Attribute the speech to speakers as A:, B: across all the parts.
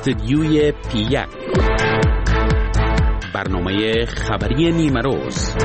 A: استودیوی P1 برنامه خبری نیمه روز.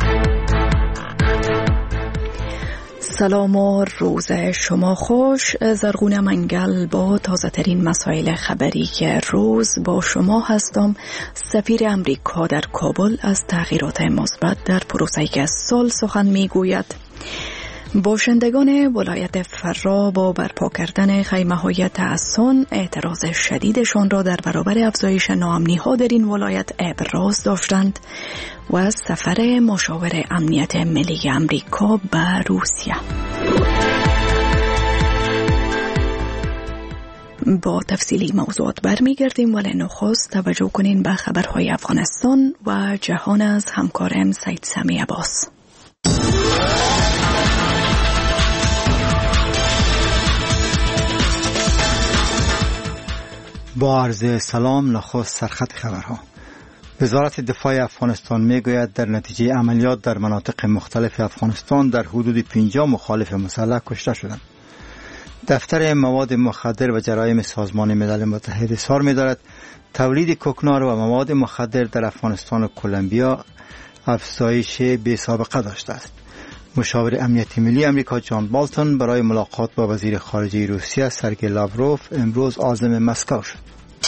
B: سلام و روز شما خوش. زرغون منگل با تازه ترین مسائل خبری که روز با شما هستم. سفیر امریکا در کابل از تغییرات مثبت در پروسه صلح سخن میگوید. باشندگان ولایت فرا با برپا کردن خیمه‌های تحصن اعتراض شدیدشان را در برابر افزایش ناامنی‌ها در این ولایت ابراز داشتند و سفر مشاور امنیت ملی امریکا به روسیه. با تفصیلی موضوعات برمیگردیم، ولی نخست توجه کنین به خبرهای افغانستان و جهان از همکارم سید سمی عباس.
C: با عرض سلام، نخست سرخط خبرها. وزارت دفاع افغانستان میگوید در نتیجه عملیات در مناطق مختلف افغانستان در حدود 50 مخالف مسلح کشته شدند. دفتر مواد مخدر و جرایم سازمان ملل متحد اظهار می‌دارد تولید کوکنار و مواد مخدر در افغانستان و کلمبیا افزایش بی‌سابقه داشته است. مشاور امنیت ملی امریکا جان بالتون برای ملاقات با وزیر خارجه روسیه سرگئی لاوروف امروز عازم مسکو شد.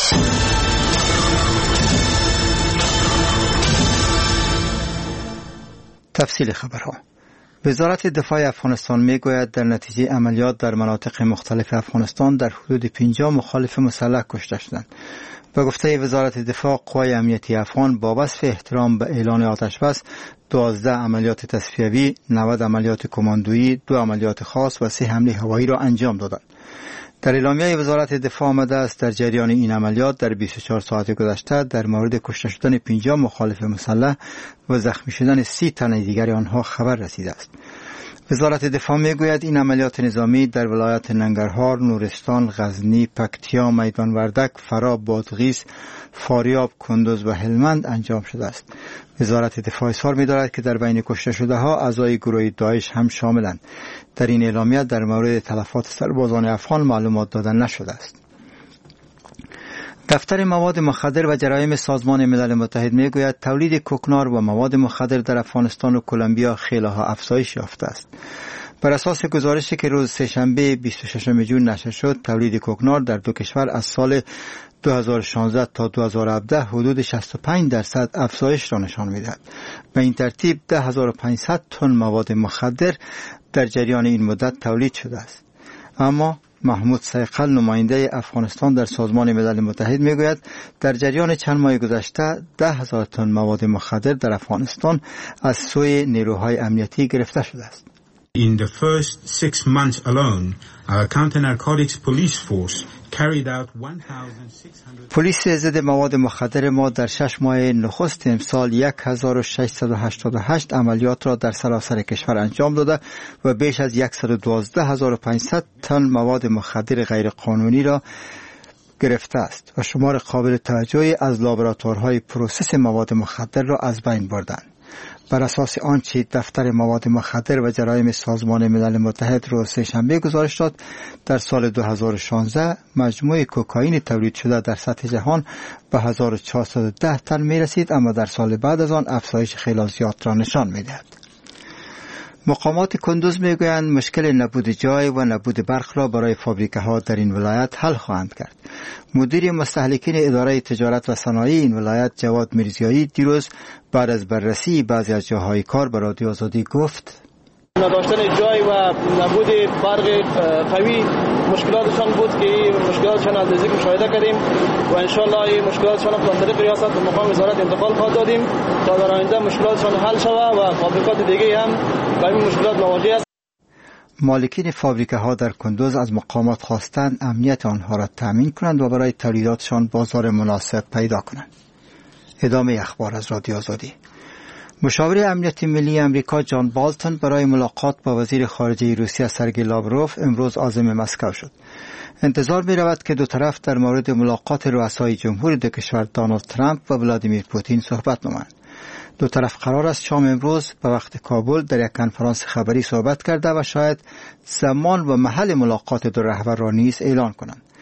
C: تفصیل خبرها. وزارت دفاع افغانستان میگوید در نتیجه عملیات در مناطق مختلف افغانستان در حدود 50 مخالف مسلح کشته شدند. به گفته وزارت دفاع، قوای امنیتی افغان با وصف احترام به اعلان آتش بس 12 عملیات تصفیوی، 90 عملیات کماندویی، 2 عملیات خاص و 3 حمله هوایی را انجام دادند. در اعلامیه وزارت دفاع آمده است در جریان این عملیات در 24 ساعت گذشته در مورد کشته شدن 50 مخالف مسلح و زخمی شدن 30 تن دیگر آنها خبر رسیده است. وزارت دفاع میگوید این عملیات نظامی در ولایت ننگرهار، نورستان، غزنی، پکتیا، میدان وردک، فرا، بادغیس، فاریاب، کندوز و هلمند انجام شده است. وزارت دفاع اظهار می‌دارد که در بین کشته شده ها اعضای گروه داعش هم شاملند. در این اعلامیه در مورد تلفات سربازان افغان معلومات داده نشده است. دفتر مواد مخدر و جرایم سازمان ملل متحد میگوید تولید کوکنار و مواد مخدر در افغانستان و کلمبیا خیلی‌ها افزایش یافته است. بر اساس گزارشی که روز سه‌شنبه 26 جون نشر شد، تولید کوکنار در دو کشور از سال 2016 تا 2017 حدود 65% افزایش را نشان می‌دهد. به این ترتیب 10500 تن مواد مخدر در جریان این مدت تولید شده است. اما محمود سیقل، نماینده افغانستان در سازمان ملل متحد میگوید در جریان چند ماه گذشته 10,000 تن مواد مخدر در افغانستان از سوی نیروهای امنیتی گرفته شده است.
D: In the first 6 months alone, our counter-narcotics police force carried out 1,600.
C: پلیس ضد مواد مخدر ما در 6 ماه نخست امسال 1688 عملیات را در سراسر کشور انجام داده و بیش از 112,500 تن مواد مخدر غیر قانونی را گرفته است و شمار قابل توجهی از لابراتوارهای پروسس مواد مخدر را از بین بردند. بر اساس آنچه دفتر مواد مخدر و جرایم سازمان ملل متحد روز سه‌شنبه گزارش داد، در سال 2016 مجموع کوکائین تولید شده در سطح جهان به 1410 تن می رسید، اما در سال بعد از آن افزایش خیلی زیاد را نشان می دهد. مقامات کندوز می گویند مشکل نبود جای و نبود برق را برای فابریکه ها در این ولایت حل خواهند کرد. مدیر مستهلکین اداره تجارت و صنایع این ولایت جواد میرزیایی دیروز بعد از بررسی بعضی از جاهای کار به رادیو آزادی گفت
E: نداشتن جای و نبود برق قوی مشکلاتشان بود که مشکلاتشان از نزدیک مشاهده کردیم و انشالله این مشکلاتشان را از طریق ریاست به مقام وزارت انتقال خواهد دادیم تا در آینده مشکلاتشان حل شود و فابریکات دیگه هم با این مشکلات مواجه است.
C: مالکین فابریکه ها در کندوز از مقامات خواستند امنیت آنها را تامین کنند و برای تولیداتشان بازار مناسب پیدا کنند. ادامه اخبار از رادیو آزادی. مشاور امنیت ملی امریکا جان بالتون برای ملاقات با وزیر خارجه روسیه سرگئی لاوروف امروز عازم مسکو شد. انتظار می رود که دو طرف در مورد ملاقات رؤسای جمهور دو کشور دونالد ترامپ و ولادیمیر پوتین صحبت نمایند. دو طرف قرار است شام امروز به وقت کابل در یک کنفرانس خبری صحبت کرده و شاید زمان و محل ملاقات دو رهبر را نیز اعلان کنند.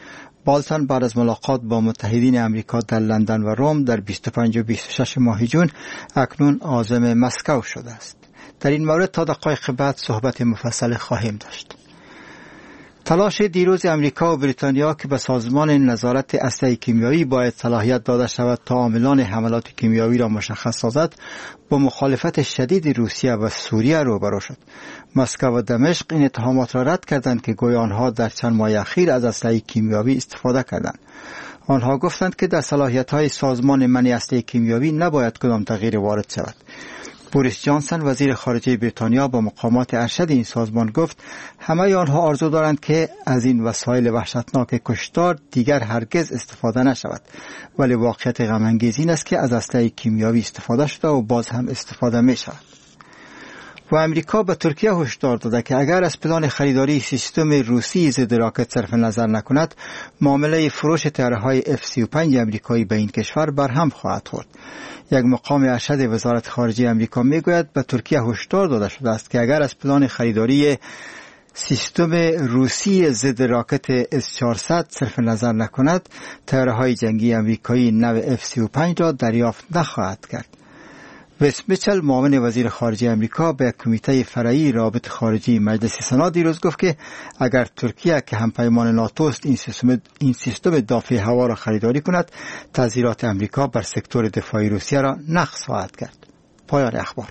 C: بالتون بعد از ملاقات با متحدین امریکا در لندن و روم در 25 و 26 ماه جون اکنون عازم مسکو شده است. در این مورد تا دقایق بعد صحبت مفصل خواهیم داشت. تلاش دیروز امریکا و بریتانیا که به سازمان نظارت اسلحه کیمیایی باید صلاحیت داده شود تا عاملان حملات کیمیایی را مشخص سازد، با مخالفت شدید روسیه و سوریه روبرو شد. مسکو و دمشق این اتهامات را رد کردند که گویا آنها در چند ماه اخیر از اسلحه کیمیایی استفاده کردند. آنها گفتند که در صلاحیت‌های سازمان منع اسلحه کیمیایی نباید کدام تغییر وارد شود. بوریس جانسون وزیر خارجه بریتانیا با مقامات ارشد این سازمان گفت همه آنها آرزو دارند که از این وسایل وحشتناک کشتار دیگر هرگز استفاده نشود، ولی واقعیت غم انگیز این است که از اسلحه کیمیایی استفاده شده و باز هم استفاده می شود. و امریکا به ترکیه هشدار داده که اگر از پلان خریداری سیستم روسی ضد راکت صرف نظر نکند، معامله فروش طیاره‌های F-35 امریکایی به این کشور برهم خواهد خورد. یک مقام ارشد وزارت خارجه امریکا میگوید به ترکیه هشدار داده شده است که اگر از پلان خریداری سیستم روسی ضد راکت S-400 صرف نظر نکند، طیاره‌های جنگی امریکایی نو F-35 را دریافت نخواهد کرد. ویس میچل معاون وزیر خارجه امریکا به کمیته فرعی رابطه خارجی مجلس سنا دیروز گفت که اگر ترکیه که همپیمان ناتو است این سیستم دافع هوا را خریداری کند، تضییعات امریکا بر سکتور دفاعی روسیه را نقض خواهد کرد. پایان اخبار.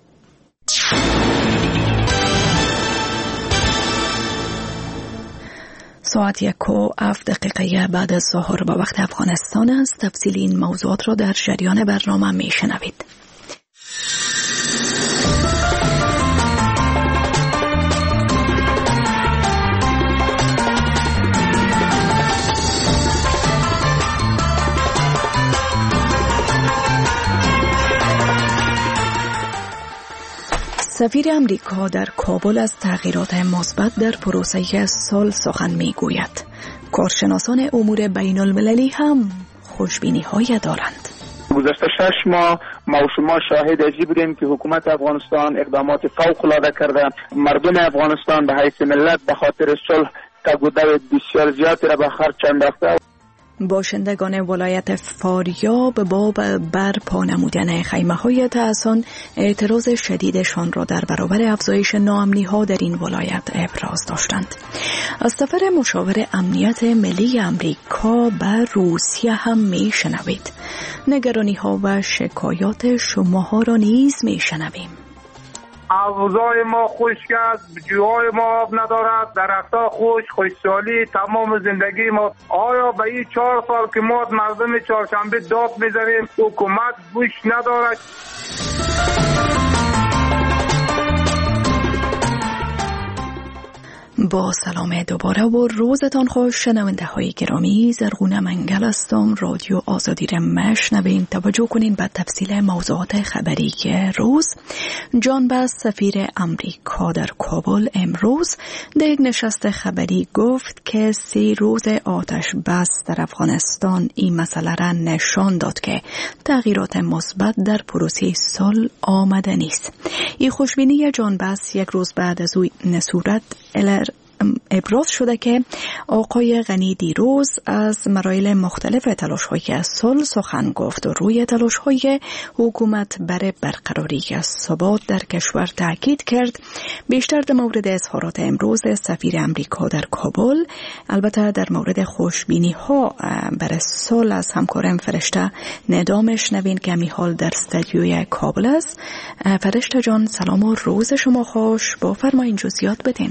B: ساعت 1:07 بعد از ظهر به وقت افغانستان است. تفصیل این موضوعات را در جریان برنامه میشنوید. سفیر امریکا در کابل از تغییرات مثبت در پروسه صلح سخن میگوید. کارشناسان امور بین المللی هم خوشبینی‌های دارند.
F: گذشته 6 ماه ما و شما شاهد ازی بودیم که حکومت افغانستان اقدامات فوق‌العاده کرده. مردم افغانستان به حیث ملت به خاطر صلح تگودار بسیار زیادی را به خرج انداخته.
B: باشندگان ولایت فاریاب باب برپا نمودن خیمه‌های تحصن اعتراض شدیدشان را در برابر افزایش ناامنی‌ها در این ولایت ابراز داشتند. از سفر مشاور امنیت ملی امریکا به روسیه هم میشنوید. نگرانی‌ها و شکایات شماها را نیز میشنویم.
G: حوضای ما خشک است، جوهای ما آب ندارد، درختها خشکسالی تمام زندگی ما. آیا به این 4 سال که ما مردم چهارشنبه داد میزنیم حکومت گوش ندارد؟
B: با سلام دوباره و روزتان خوش. شنونده های گرامی، زرغونه منگل هستم. رادیو آزادی را مشنوین. توجه کنین به تفصیل موضوعات خبری که روز. جان بس سفیر امریکا در کابل امروز در یک نشست خبری گفت که 3 روز آتش بس در افغانستان این مسئله را نشان داد که تغییرات مثبت در پروسه صلح آمده نیست. این خوشبینی جان بس یک روز بعد از این صورت ابراز شده که آقای غنی دیروز از مراحل مختلف تلاش‌های صلح سخن گفت و روی تلاش‌های حکومت برای برقراری ثبات در کشور تاکید کرد. بیشتر در مورد اظهارات امروز سفیر امریکا در کابل، البته در مورد خوشبینی‌ها برای صلح از همکارم فرشته ندا میشنوین که حال در استودیوی کابل است. فرشته جان سلام و روز شما خوش. با فرمایین جزئیات بدین.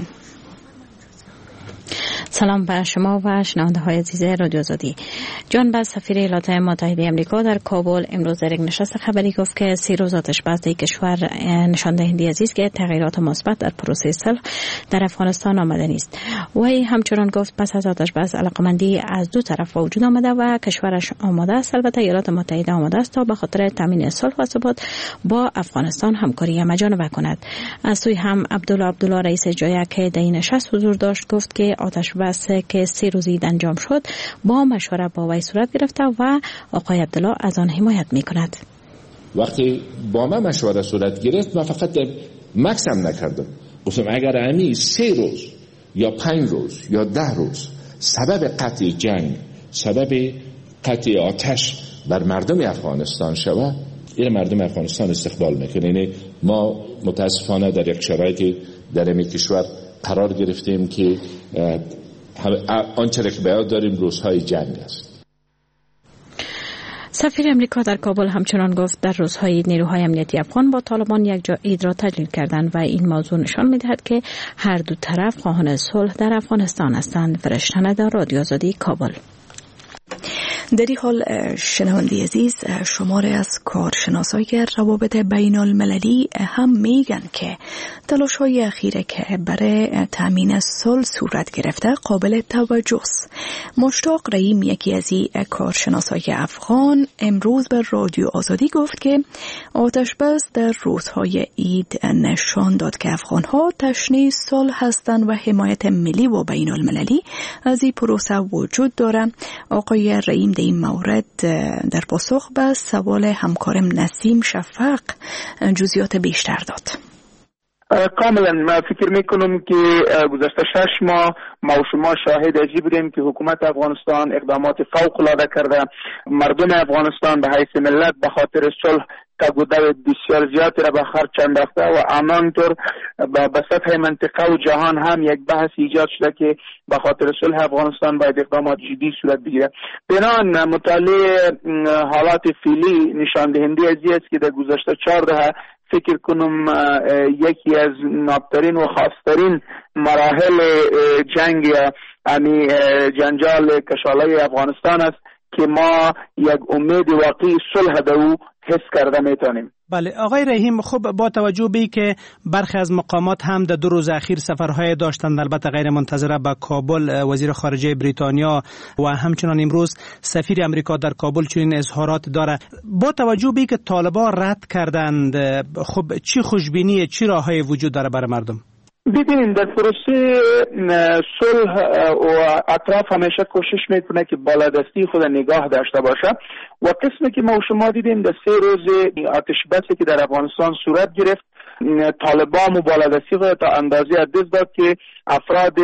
H: سلام بر شما و شنونده های عزیز رادیو آزادی. جان بس سفیر ایالات متحده آمریکا در کابل امروز در یک نشست خبری گفت که 3 روز آتش بس در کشور نشان دهنده است که تغییرات مثبت در پروسه صلح در افغانستان آمده نیست. وی همچنان گفت پس از آتش بس علاقمندی از 2 طرف وجود آمده و کشورش آماده است. البته ایالات متحده آماده است تا به خاطر تامین صلح و ثبات با افغانستان همکاری همه‌جانبه کند. از سوی هم عبدالله رئیس جایی که در این نشست حضور داشت گفت که آتش بس که 3 روزی انجام شد با مشوره با وی صورت گرفته و آقای عبدالله از آن حمایت می‌کند.
I: وقتی با من مشوره صورت گرفت من فقط مکسم نکردم، گفتم اگر امی 3 روز یا 5 روز یا 10 روز سبب قطع جنگ، سبب قطع آتش بر مردم افغانستان شود، این مردم افغانستان استقبال میکنه. یعنی ما متاسفانه در یک شرایطی در این کشور قرار گرفتیم که آنچه که بیاد داریم روزهای جنگ است.
H: سفیر امریکا در کابل همچنان گفت در روزهای نیروهای امنیتی افغان با طالبان یک جا عید را تجلیل کردند و این موضوع نشان می‌دهد که هر دو طرف خواهان صلح در افغانستان هستند. فرشتن در رادیو آزادی کابل.
B: در این حال شنونده عزیز، شماره از کارشناسای روابط بین المللی هم میگن که تلاش های اخیره که برای تامین صلح صورت گرفته قابل توجه است. مشتاق رحیم، یکی از این کارشناسای افغان، امروز به رادیو آزادی گفت که آتش بس در روزهای عید نشان داد که افغانها تشنه صلح هستند و حمایت ملی و بین المللی از این پروسه وجود داره. آقای رحیم در این مورد در پاسخ به سوال همکارم نسیم شفق جزئیات بیشتر داد.
F: کاملا من فکر میکنم که گذشته 6 ماه ما و شما شاهد ازی بودیم که حکومت افغانستان اقدامات فوق العاده کرده. مردم افغانستان به حیث ملت به خاطر صلح تگوده بسیار زیادی را به خرج انداخته و همانطور به سطح منطقه و جهان هم یک بحث ایجاد شده که به خاطر صلح افغانستان باید اقدامات جدی صورت بگیره. بنابراین مطالعه حالات فعلی نشان دهنده ازی است که در گذشته 4 دهه فکر کنم یکی از نابترین و خاصترین مراحل جنگ یعنی جنجال کشالای افغانستان است که ما یک امید واقعی صلح در او حس کرده میتونیم.
J: بله آقای رحیم، خب با توجه به که برخی از مقامات هم در 2 روز اخیر سفرهای داشتند، البته غیر منتظره، به کابل وزیر خارجه بریتانیا و همچنان امروز سفیر امریکا در کابل چنین اظهارات داره. با توجه به که طالبان رد کردند، خب چی خوشبینی، چی راههای وجود داره برای مردم؟
F: ببینید در پروسه صلح و اطراف همیشه کوشش میکنه که بالادستی خود نگاه داشته باشه و قسمی که ما و شما دیدیم در 3 روز آتش بسی که در افغانستان صورت گرفت، طالبان و بالادستی خود تا اندازه از دست داد که افراد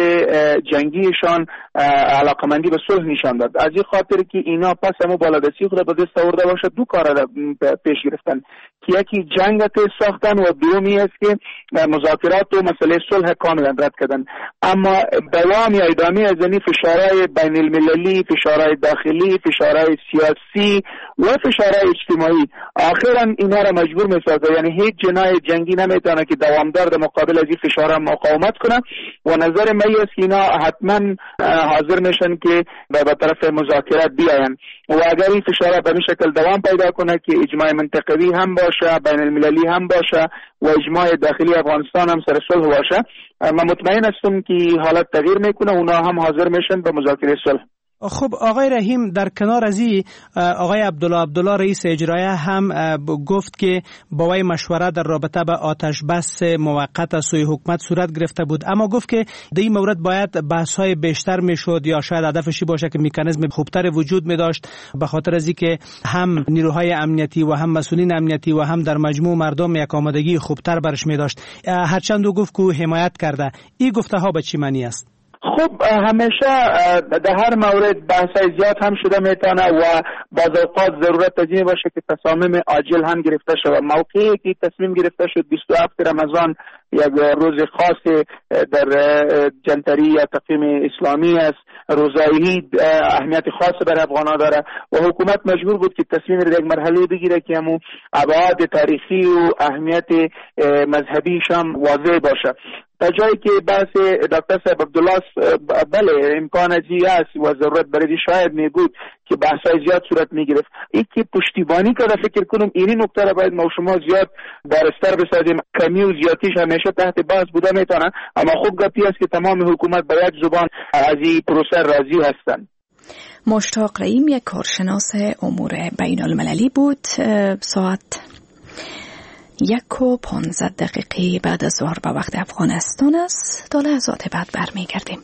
F: جنگیشان علاقمندی به صلح نشان داد. از این خاطر که اینا پس همو بالادستی خود به دست آورده باشه 2 کار را پیش گرفتن که یکی جنگ ساختن و دومی است که مذاکرات و مسئله صلح کاملا رد کردن. اما دوام یا ادامه از این فشارهای بین المللی، فشارهای داخلی، فشارهای سیاسی و فشارهای اجتماعی آخرا اینا را مجبور می‌سازه. یعنی هیچ جناح جنگی نمیتونه که دوامدار در مقابل از این فشارها مقاومت کنه و نظر من است که اینا حتما حاضر میشن که به طرف مذاکرات بیاین و اگر این فشارها به این شکل دوام پیدا کنه که اجماع منطقوی هم باشه، بین المللی هم باشه و اجماع داخلی افغانستان هم سر صلح باشه، من مطمئن هستم که حالت تغییر میکنه، اونا هم حاضر میشن به مذاکره صلح.
J: خب آقای رحیم، در کنار از این آقای عبدالله رئیس اجرایه هم گفت که با وی مشوره در رابطه به آتش بس موقت سوی حکومت صورت گرفته بود، اما گفت که در این مورد باید بحث‌های بیشتر میشد یا شاید هدفش باشه که مکانیزم خوبتر وجود می داشت، به خاطر از اینکه هم نیروهای امنیتی و هم مسئولین امنیتی و هم در مجموع مردم یک آمادگی خوبتر برش می داشت. هرچند او گفت که حمایت کرده. این گفته ها به چی معنی است؟
F: خب همیشه در هر مورد بحثای زیاد هم شده میتونه و بعض اوقات ضرورت از این باشه که تصامیم عاجل هم گرفته شود. موقعی که تصمیم گرفته شد 27 رمضان یک روز خاص در جنتری یا تقویم اسلامی است، روزای اهمیت خاص برای افغان‌ها داره و حکومت مجبور بود که تصمیم در یک مرحله بگیره که همون ابعاد تاریخی و اهمیت مذهبیش هم واضح باشه. تا جایی که بحث دکتر صاحب عبدالله بله امکان ازی است و ضرورت برای شاید می بود که بحثای زیاد صورت می گرفت. این که پشتیبانی کرده فکر کنم این نکته را باید ما شما زیاد برستر بسازیم. کمی و زیادیش همیشه تحت بحث بوده میتونه، اما خوب گپی است که تمام حکومت با یک زبان از این پروسه راضی هستند.
B: مشتاق رحیم یک کارشناس امور بین المللی بود. ساعت 1:15 بعد از ظهر به وقت افغانستان است. تا لحظات بعد برمیگردیم.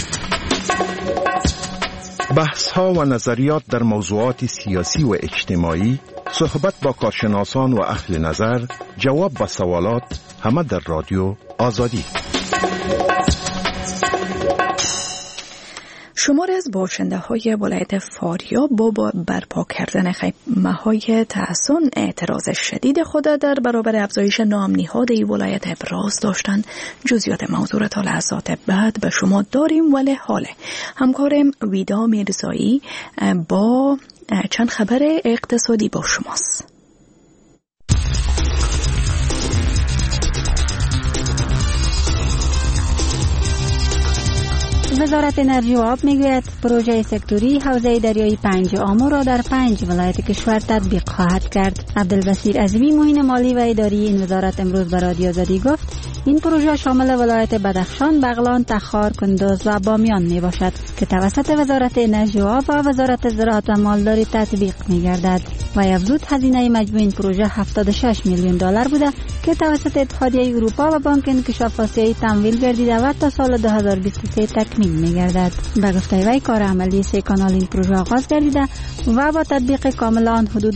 K: بحث ها و نظریات در موضوعات سیاسی و اجتماعی، صحبت با کارشناسان و اهل نظر، جواب به سوالات، همه در رادیو آزادی.
B: شماری از باشنده های ولایت فاریاب با برپا کردن خیمه‌های تحصن اعتراض شدید خود در برابر افزایش ناامنی‌های این ولایت ابراز داشتند. جزئیات موضوع تا لحظات بعد به شما داریم، ولی حاله همکارم ویدا میرزایی با چند خبر اقتصادی با شماست.
L: وزارت انرژی و آب میگوید پروژه سکتوری حوزه دریایی پنج آمو را در 5 ولایت کشور تطبیق خواهد کرد. عبدالبصیر عظیمی معین مالی و اداری این وزارت امروز به رادیو آزادی گفت این پروژه شامل ولایت بدخشان، بغلان، تخار، کندوز و بامیان می باشد که توسط وزارت انرژی و آب و وزارت زراعت و مالداری تطبیق می گردد. و افزود هزینه مجموع این پروژه 76 میلیون دلار بوده که توسط اتحادیه اروپا و بانک انکشاف آسیایی تمویل گردیده و تا سال 2023 تکمیل می گردد. به گفته وی کار عملی 3 کانال این پروژه آغاز گردیده و با تطبیق کامل آن حدود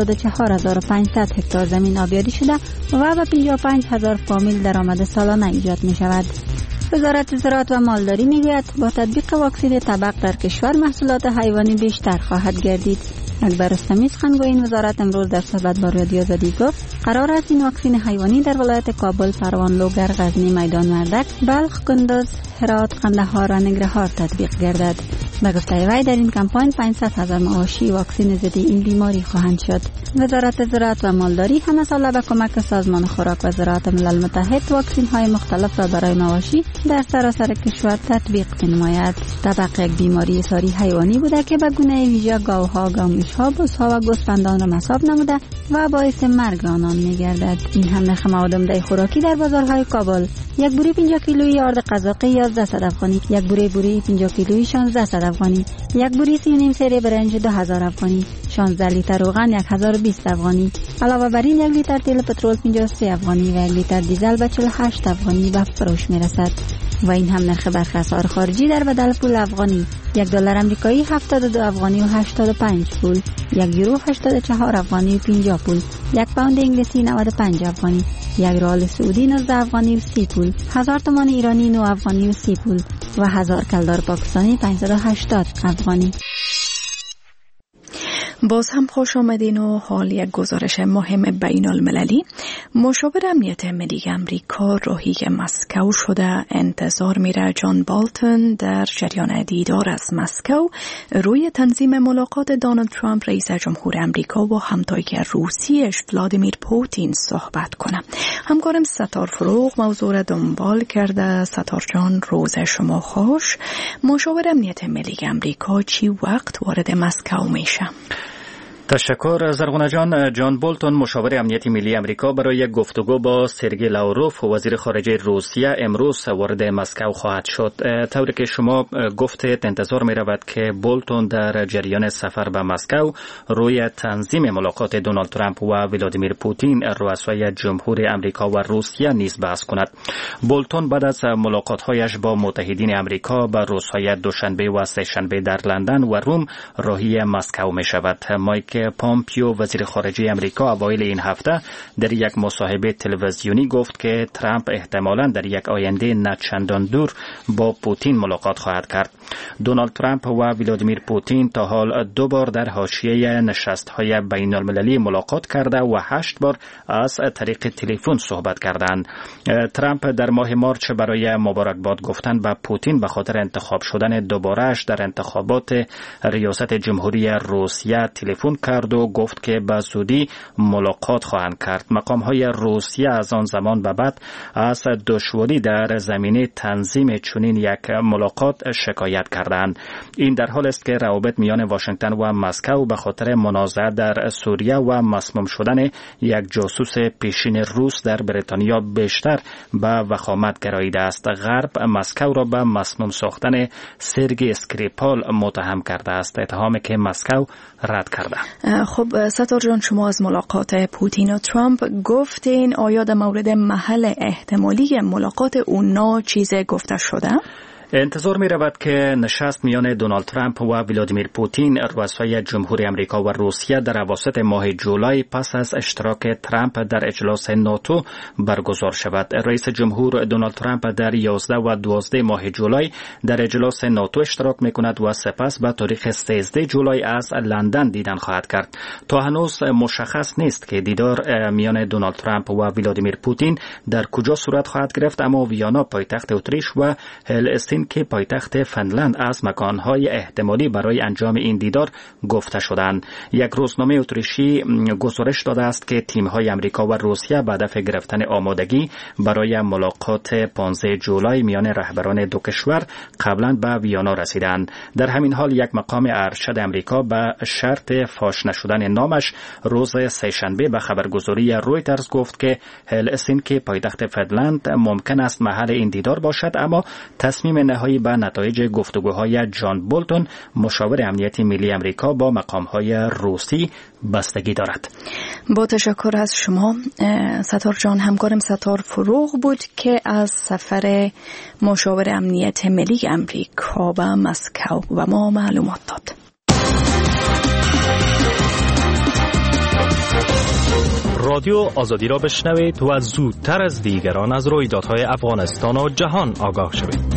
L: 74500 هکتار زمین آبیاری شده و به 55000 فامیل درآمد سالانه ایجاد می شود. وزارت زراعت و مالداری میگوید با تطبیق واکسن طبق در کشور محصولات حیوانی بیشتر خواهد گردید. اکبر رستمی سخنگوی این وزارت امروز در صحبت با رادیو آزادی گفت قرار است این واکسن حیوانی در ولایت کابل، پروان، لوگر، غزنی، میدان وردک، بلخ، کندوز، هرات، قندهار و ننگرهار تطبیق گردد. به گفته وی در این کمپاین 500,000 مواشی واکسن ضد این بیماری خواهند شد. وزارت زراعت و مالداری همه ساله به کمک سازمان خوراک و زراعت ملل متحد واکسن های مختلف را برای مواشی در سراسر کشور تطبیق می‌نماید. طبق یک بیماری ساری حیوانی بوده که به گونه ویژه گاوها، گاومیش‌ها، بزها و گوسفندان را مصاب نموده و باعث مرگ آنان می‌گردد. این هم نرخ مواد عمده خوراکی در بازارهای کابل: یک بوری 50 کیلویی آرد قزاقی 1100 افغانی، یک بوری 50 کیلویی 1600 افغانی، یک بوری 3.5 سری برنج 2000 افغانی، 16 لیتر روغن 1020 افغانی. علاوه بر این 1 لیتر تیل پترول 53 افغانی و 1 لیتر دیزل به 48 افغانی به فروش میرسد. و این هم نرخ برخی اسعار خارجی در بدل پول افغانی: $1 آمریکایی 72 افغانی و 85 پول، 1 یورو 84 افغانی و 50 پول، 1 پوند انگلیسی 95 افغانی، 1 ریال سعودی 19 افغانی و 30 پول، 1000 تومان ایرانی 9 افغانی و 30 پول و 1000 کلدار پاکستانی 580 افغانی.
B: باز هم خوش آمدین و حال یک گزارش مهم بین المللی. مشاور امنیت ملی امریکا راهی مسکو شده. انتظار میره جان بالتون در جریان دیدار از مسکو روی تنظیم ملاقات دونالد ترامپ رئیس جمهور امریکا و همتای روسیش ولادیمیر پوتین صحبت کنه. همکارم ستار فروغ موضوع را دنبال کرده. ستار جان، روز شما خوش. مشاور امنیت ملی امریکا چی وقت وارد مسکو میشه؟
M: تشکر زرغونه جان. جان بولتون مشاور امنیتی ملی امریکا برای یک گفتگو با سرگئی لاوروف وزیر خارجه روسیه امروز وارد مسکو خواهد شد. طوری که شما گفتید انتظار می رود که بولتون در جریان سفر به مسکو روی تنظیم ملاقات دونالد ترامپ و ولادیمیر پوتین رؤسای جمهور امریکا و روسیه نیز بحث کند. بولتون بعد از ملاقات‌هایش با متحدین امریکا به روزهای دوشنبه و سه‌شنبه در لندن و روم راهی مسکو می شود. مایک پامپیو وزیر خارجه امریکا اوایل این هفته در یک مصاحبه تلویزیونی گفت که ترامپ احتمالاً در یک آینده نه چندان دور با پوتین ملاقات خواهد کرد. دونالد ترامپ و ولادیمیر پوتین تا حال 2 بار در حاشیه نشست‌های بین المللی ملاقات کرده و 8 بار از طریق تلفن صحبت کردند. ترامپ در ماه مارچ برای مبارکباد گفتن به پوتین به خاطر انتخاب شدن دوباره‌اش در انتخابات ریاست جمهوری روسیه تلفن کرد و گفت که به زودی ملاقات خواهند کرد. مقام‌های روسیه از آن زمان به بعد از دشواری در زمینه تنظیم چنین یک ملاقات شکایت کردند. این در حال است که روابط میان واشنگتن و مسکو به خاطر منازعه در سوریه و مسموم شدن یک جاسوس پیشین روس در بریتانیا بیشتر به وخامت گراییده است. غرب مسکو را به مسموم ساختن سرگئی اسکریپال متهم کرده است، اتهامی که مسکو رد کرده.
B: خب ستار جان، شما از ملاقات پوتین و ترامپ گفتین، آیا در مورد محل احتمالی ملاقات اونا چیز گفته شده؟
M: انتظار می رود که نشست میان دونالد ترامپ و ولادیمیر پوتین رؤسای جمهوری آمریکا و روسیه در اواسط ماه جولای پس از اشتراک ترامپ در اجلاس ناتو برگزار شود. رئیس جمهور دونالد ترامپ در 11 و 12 ماه جولای در اجلاس ناتو اشتراک می کند و سپس به تاریخ 13 جولای از لندن دیدن خواهد کرد. تا هنوز مشخص نیست که دیدار میان دونالد ترامپ و ولادیمیر پوتین در کجا صورت خواهد گرفت، اما ویانا پایتخت اتریش و هلسینکی پایتخت فنلند از مکانهای احتمالی برای انجام این دیدار گفته شدند. یک روزنامه اتریشی گزارش داده است که تیم‌های آمریکا و روسیه به هدف گرفتن آمادگی برای ملاقات 15 جولای میان رهبران دو کشور قبلا به ویانا رسیدند. در همین حال یک مقام ارشد آمریکا به شرط فاش نشدن نامش روز سه‌شنبه به خبرگزاری رویترز گفت که هلسینکی پایتخت فنلند ممکن است محل این دیدار باشد، اما تصمیم نهایی به نتایج گفتگوهای جان بولتون مشاور امنیتی ملی آمریکا با مقام‌های روسی بستگی دارد.
B: با تشکر از شما ستار جان. همکارم ستار فروغ بود که از سفر مشاور امنیت ملی آمریکا به مسکو و ما معلومات داد.
N: رادیو آزادی را بشنوید و زودتر از دیگران از رویدادهای افغانستان و جهان آگاه شوید.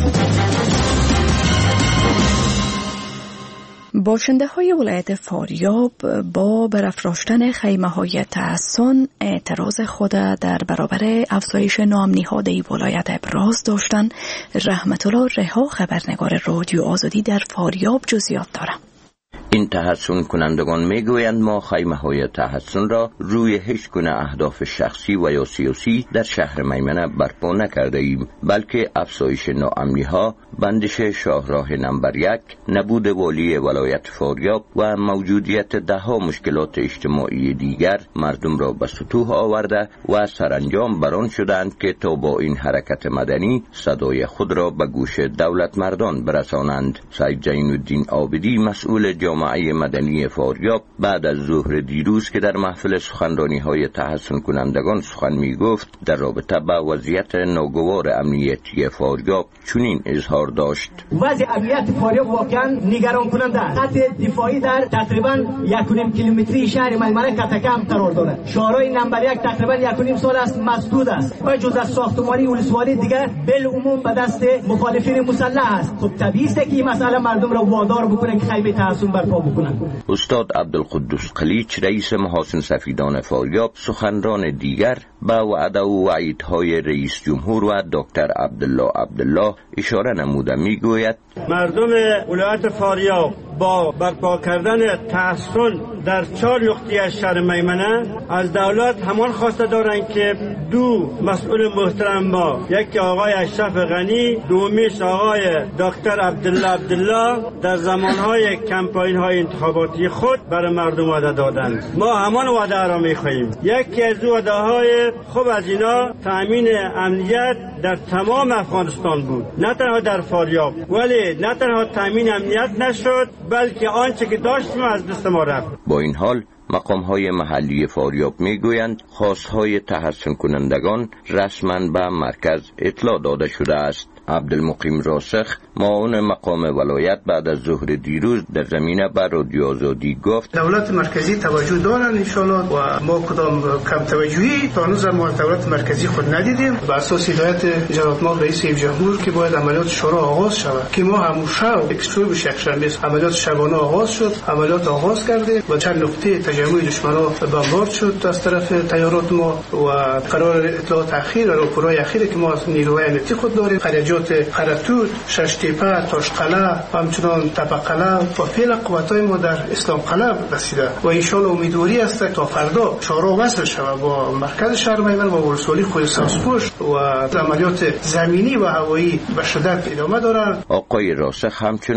B: باشنده های ولایت فاریاب با برافراشتن خیمه های تحصن اعتراض خود در برابر افزایش ناامنی ها در ولایت ابراز داشتند. رحمت الله رها خبرنگار رادیو آزادی در فاریاب جزئیات دارد.
O: این تحصن کنندگان میگویند ما خیمه های تحصن را روی هیچ گونه اهداف شخصی و یا سیاسی در شهر میمنه برپا نکرده ایم، بلکه افزایش ناامنی ها، بندش شاهراه نمبر 1، نبود والی ولایت فاریاب و موجودیت دهها مشکلات اجتماعی دیگر مردم را به سطوح آورده و سرانجام بران شدند که تا با این حرکت مدنی صدای خود را به گوش دولت مردان برسانند. سید زین الدین عابدی مسئول جامعه مدنی فاریاب بعد از ظهر دیروز که در محفل سخنرانی های تحصن کنندگان سخن می گفت در رابطه با وضعیت ناگوار امنیتی فاریاب چنین اظهار داشت:
P: وضع امنیت فاریاب واقعا نگران کننده است. خط دفاعی در تقریبا 1.5 کیلومتری شهر میمنه کتکم قرار دارد. شهرهای نمبر 1 تقریبا 1.5 سال است مسدود است و جز از ساختمانی ولسوالی دیگر بالعموم به دست مخالفین مسلح است. خب طبیعی است که این مسئله مردم را وادار بکنه که خیمه تحصن برپا بکنن.
O: استاد عبدالقدوس قلیچ رئیس محاسن سفیدان فاریاب سخنران دیگر به وعده و وعیدهای رئیس جمهور و دکتر عبدالله اشاره نموده میگوید
Q: مردم ولایت فاریاب با برپا کردن تحصن در 4 نقطه از شهر میمنه از دولت همان خواسته دارند که دو مسئول محترم ما، یکی آقای اشرف غنی، دومیش آقای دکتر عبدالله در زمانهای کمپاین های انتخاباتی خود برای مردم وعده دادند. ما همان وعده را میخواهیم. یکی از وعده های خوب از اینا تامین امنیت در تمام افغانستان بود، نه تنها در فاریاب، ولی نه تنها تامین امنیت نشد بلکه آنچه که داشتیم از دست ما رفت.
O: با این حال مقام‌های محلی فاریاب میگویند خواست‌های تحصن کنندگان رسما به مرکز اطلاع داده شده است. عبدالمقیم راسخ معاون مقام ولایت بعد از ظهر دیروز در زمینه بر رادیو آزادی گفت
R: دولت مرکزی توجه دارند انشالله و ما کدام کم توجهی تا هنوز ما دولت مرکزی خود ندیدیم. بر اساس هدایت جناب ما رئیس جمهور که باید عملیات شورا آغاز شود که ما همون شب اکسترو به یکشنبه عملیات شبانه آغاز شد، عملیات آغاز کردیم و چند نقطه تجمع دشمنان بمبارد شد از طرف تیارات ما و قرار اطلاع تأخیر و راهپورهای اخیری که ما از نیروهای امنیتی خود داریم خریجات خرطوط، ششتیپه، تاشقلعه، همچنان تپه‌قلعه و فعل قوت‌های ما در اسلام قلعه رسیده و انشالله امیدواری است تا فردا شورا وصل شود با مرکز شهر میمن و ولسوالی خود سبزپوش و عملیات زمینی و هوایی به شدت ادامه دارند.
O: آقای راسخ همچنان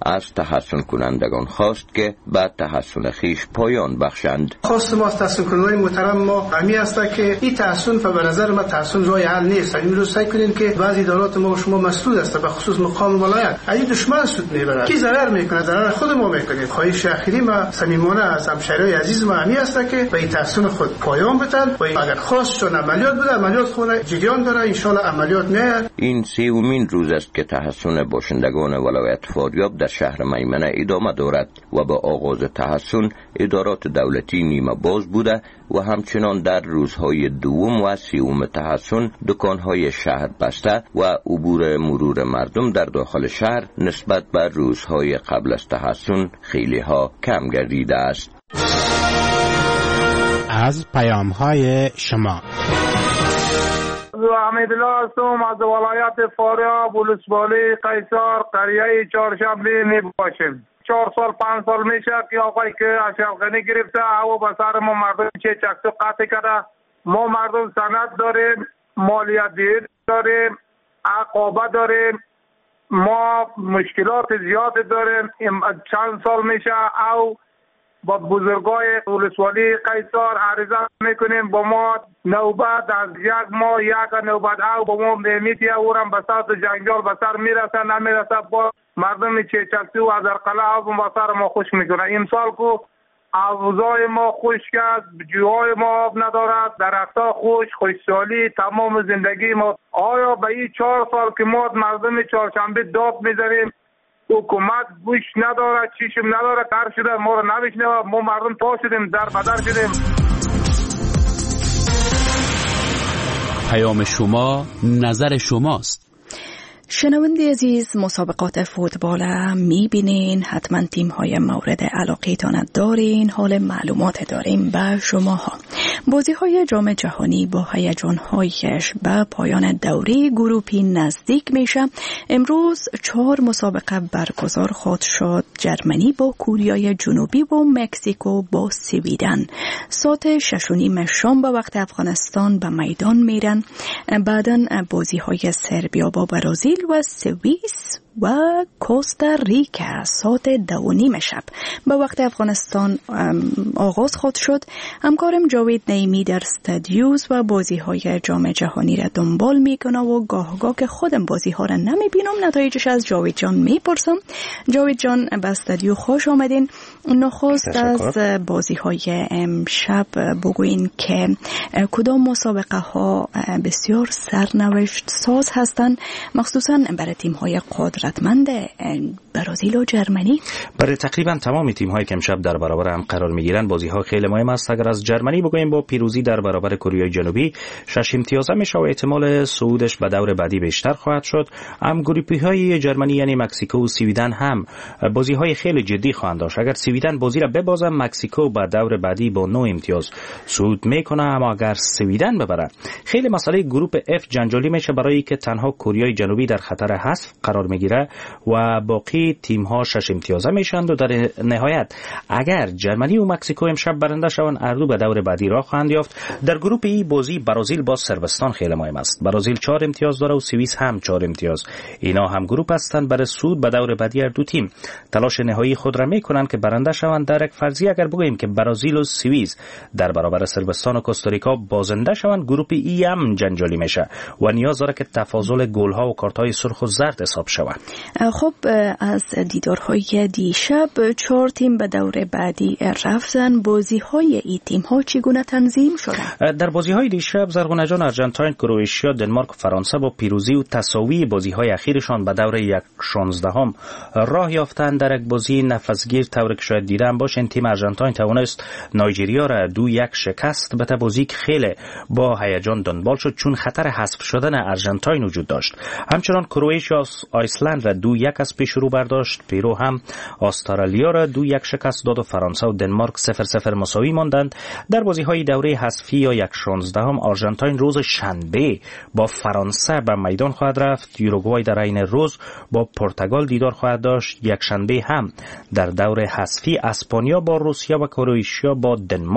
O: از تحسن کنندگان خواست که به تحسن خیش پایان بخشند.
R: خواست ما از تحسن کنندگان محترم ما همی است که این تحسن به نظر ما تحسن راه حل نیست. امروز سعی کنین که بعضی ادارات ما و شما مسئول است، به خصوص مقام ولایت اگه دشمن سود میبره کی ضرر میکنه، ضرر خود ما میکنیم. خواهش اخیری ما صمیمانه از همشهریای عزیز ما همی است که به این تحسن خود پایان بدن و اگر خواستشون عملیات بده عملیات خود جریان داره، ان شاء الله عملیات نه.
O: این سومین روز است که تحسن باشندگان ولایت فاریاب در شهر میمنه ادامه دارد و با آغاز تحسن ادارات دولتی نیمه باز بوده و همچنان در روزهای دوم و سوم تحسن دکانهای شهر بسته و عبور مرور مردم در داخل شهر نسبت به روزهای قبل از تحسن خیلی ها کم گردیده است.
S: از پیام‌های شما
G: حمیدالله هستم از ولایت فاریاب، ولسوالی قیصر، قریه چهارشنبه می باشیم. 4 سال 5 سال میشه که آقایی که اشرفغنی گرفته او به سر ما مردم چه چکسو قطع کرده. ما مردم سند داریم، مالیات داریم، عقابه داریم، ما مشکلات زیاد داریم. چند سال میشه او با بزرگای ولسوالی قیصر عریضه میکنیم با ما نوبت از یک ماه یک نوبت او با ما میمیتی اورم به ساعت جنگال به سر میرسه نمیرسه با مردم چیچکسی و از ارقله او به سر ما خوش میکنه. امسال که اوضاع ما خشک است، جوهای ما آب ندارد، درختها خوشسالی تمام زندگی ما. آیا به این 4 سال که ما مردم چهارشنبه داد میزنیم حکومت گوش نداره، چیشم نداره، کار شده ما رو نمیشنوه، ما مردم تا شدیم در بدر شدیم.
A: پیام شما نظر شماست.
B: شنونده عزیز، مسابقات فوتبال میبینین، حتما تیم های مورد علاقه تان دارین، حال معلومات داریم به شماها. بازی های جام جهانی با هیجان هایش به پایان دوره گروپی نزدیک میشه. امروز 4 مسابقه برگزار خواهد شد. جرمنی با کره جنوبی و مکزیکو با سویدن. ساعت 6:30 شام به وقت افغانستان به میدان میرن. بعداً بازی های سربیا با برزیل و سوئیس و کوستاریکا ساعت 2:30 شب به وقت افغانستان آغاز خود شد. همکارم جاوید نعیمی در استادیوز و بازی های جام جهانی را دنبال میکنه و گاه که خودم بازی ها را نمیبینم نتایجش از جاوید جان میپرسم. جاوید جان به استادیو خوش آمدین. نخست از بازی های امشب بگوین که کدام مسابقه ها بسیار سرنوشت ساز هستند، مخصوصا برای تیم های قدرتمند برزیل و جرمنی؟
M: برای تقریبا تمام تیم هایی که امشب در برابر هم قرار میگیرن بازی ها خیلی مهم است. اگر از جرمنی بگوییم با پیروزی در برابر کره جنوبی 6 امتیازه میشه و احتمال صعودش به دور بعدی بیشتر خواهد شد. هم گروپی های جرمنی یعنی مکزیکو و سویدن هم بازی های خیلی جدی خواهند داشت. اگر سویدن بازی را ببازه مکزیکو به دور بعدی با 9 امتیاز صعود میکنه، اما اگر سویدن ببره خیلی مسئله گروپ F جنجالی میشه، برای که تنها کره جنوبی در خطر حذف قرار میگیره و باقی تیم ها 6 امتیازه میشند و در نهایت اگر جرمنی و مکزیکو امشب برنده شوند اردو به دور بعدی راه خواهند یافت. در گروپ ای بازی برزیل با صربستان خیلی مهم است. برزیل 4 امتیاز داره و سوئیس هم 4 امتیاز. اینا هم گروپ هستند. برای صعود به دور بعدی هر دو تیم تلاش نهایی خود را میکنند که برنده شوند. در یک فرضیه اگر بگوییم که برزیل و سوئیس در برابر صربستان و کوستاریکا بازنده شوند، گروپ ای هم جنجالی میشه و نیاز داره که تفاضل گل ها و کارت های سرخ و زرد حساب شود.
B: خب از دیدارهای دیشب 4 تیم به دور بعدی رفتن. بازی های این تیم ها چگونه تنظیم شدن؟
M: در بازی های دیشب زرغونه جان آرژانتین، کرواتیا، دنمارک و فرانسه با پیروزی و تساوی بازی های اخیرشان به دور 1/16 راه یافتند. در یک بازی نفسگیر طوری که شاید دیدم باشین تیم آرژانتین توانست نایجریا را 2-1 شکست. به بازی که خیلی با هیجان دنبال شد چون خطر حذف شدن آرژانتین وجود داشت. همچنان کرواتیا آیسلند را 2-1 از پیش رو برداشت. پیرو هم استرالیا را 2-1 شکست داد و فرانسه و دنمارک 0-0 مساوی ماندند. در بازی های دوره حذفی یا 1/16 آرژانتین روز شنبه با فرانسه به میدان خواهد رفت. یوروگوای در این روز با پرتغال دیدار خواهد داشت. یک شنبه هم در دوره حذفی اسپانیا با روسیه و کرواتیا با دنمارک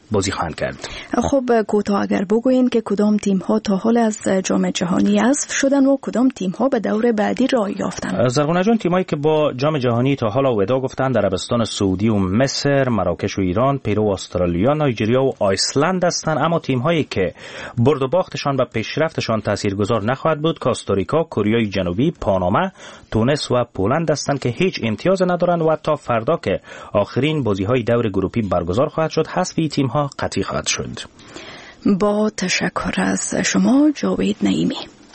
M: بازی خواهند کرد.
B: خب کوتاه اگر بگوین که کدام تیم ها تا حال از جام جهانی حذف شدن و کدام تیم ها به دور بعدی راه یافتند؟
N: زرغونه جان، تیمایی که با جام جهانی تا حالا وداع گفتند عربستان سعودی و مصر، مراکش و ایران، پرو و استرالیا، نایجریا و آیسلند هستند. اما تیم هایی که برد و باختشان و پیشرفتشان تاثیرگذار نخواهد بود کوستاریکا، کره جنوبی، پاناما، تونس و پولند هستند که هیچ امتیاز ندارند و تا فردا که آخرین بازی‌های دور گروپی برگزار خواهد شد حذف این تیم‌ها قطعی خواهد شد.
B: با تشکر از شما جاوید نعیمی.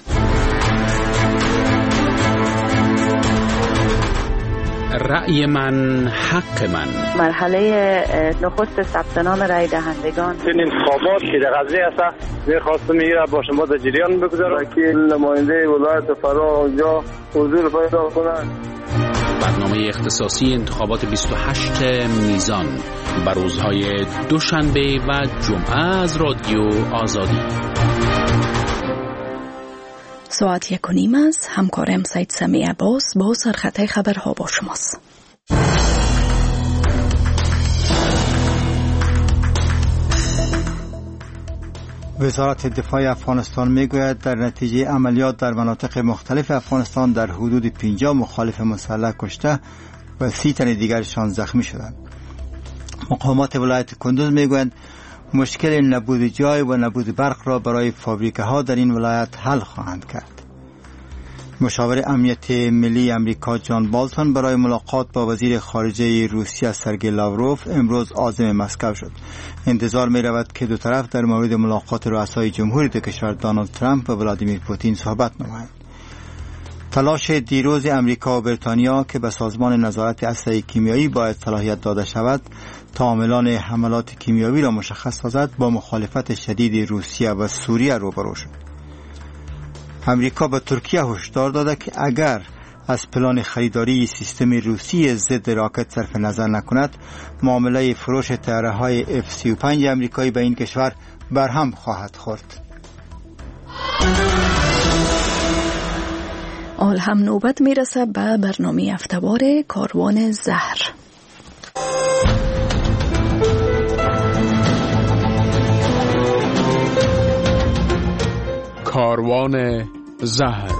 A: رأی من حق من.
T: مرحله نخست ثبت نام رأی دهندگان.
E: این انتخابات که در قضیه است می‌خواستم میره با شما در جریان بگذارم که نماینده ولایت فرا اونجا حضور پیدا کنند.
A: برنامه اختصاصی انتخابات 28 میزان بر روزهای دوشنبه و جمعه از رادیو آزادی.
B: ساعت 1:30 است. همکارم سید سمی عباس با سرخطه خبرها با شماست.
C: وزارت دفاع افغانستان میگوید در نتیجه عملیات در مناطق مختلف افغانستان در حدود 50 مخالف مسلح کشته و 30 تن دیگرشان زخمی شدند. مقامات ولایت کندوز میگویند مشکل نبود جای و نبود برق را برای فابریکه ها در این ولایت حل خواهند کرد. مشاور امنیت ملی امریکا جان بالتون برای ملاقات با وزیر خارجه روسیه سرگئی لاوروف امروز عازم مسکو شد. انتظار می رود که دو طرف در مورد ملاقات رؤسای جمهوری دو کشور دونالد ترامپ و ولادیمیر پوتین صحبت نمایند. تلاش دیروز امریکا و بریتانیا که به سازمان نظارت اسلحه کیمیایی باید صلاحیت داده شود تا عاملان حملات کیمیایی را مشخص سازد با مخالفت شدید روسیه و سوریه روبرو شد. امریکا به ترکیه هشدار داده که اگر از پلان خریداری سیستم روسی ضد راکت صرف نظر نکند معامله فروش طیاره‌های F-35 امریکایی به این کشور برهم خواهد خورد.
B: آل هم نوبت میرسه به برنامه هفته‌وار کاروان زهر.
A: کاروان زهر.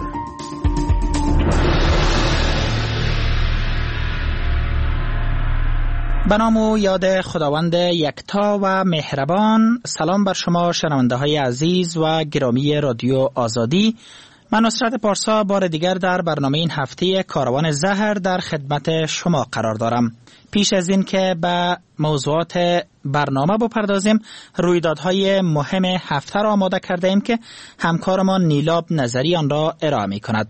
J: به نام و یاد خداوند یکتا و مهربان. سلام بر شما شنونده های عزیز و گرامی رادیو آزادی. من نصرت پارسا بار دیگر در برنامه این هفته کاروان زهر در خدمت شما قرار دارم. پیش از این که به موضوعات برنامه بپردازیم رویدادهای مهم هفته را آماده کرده ایم که همکارمان نیلاب نظری آن را ارائه می کند.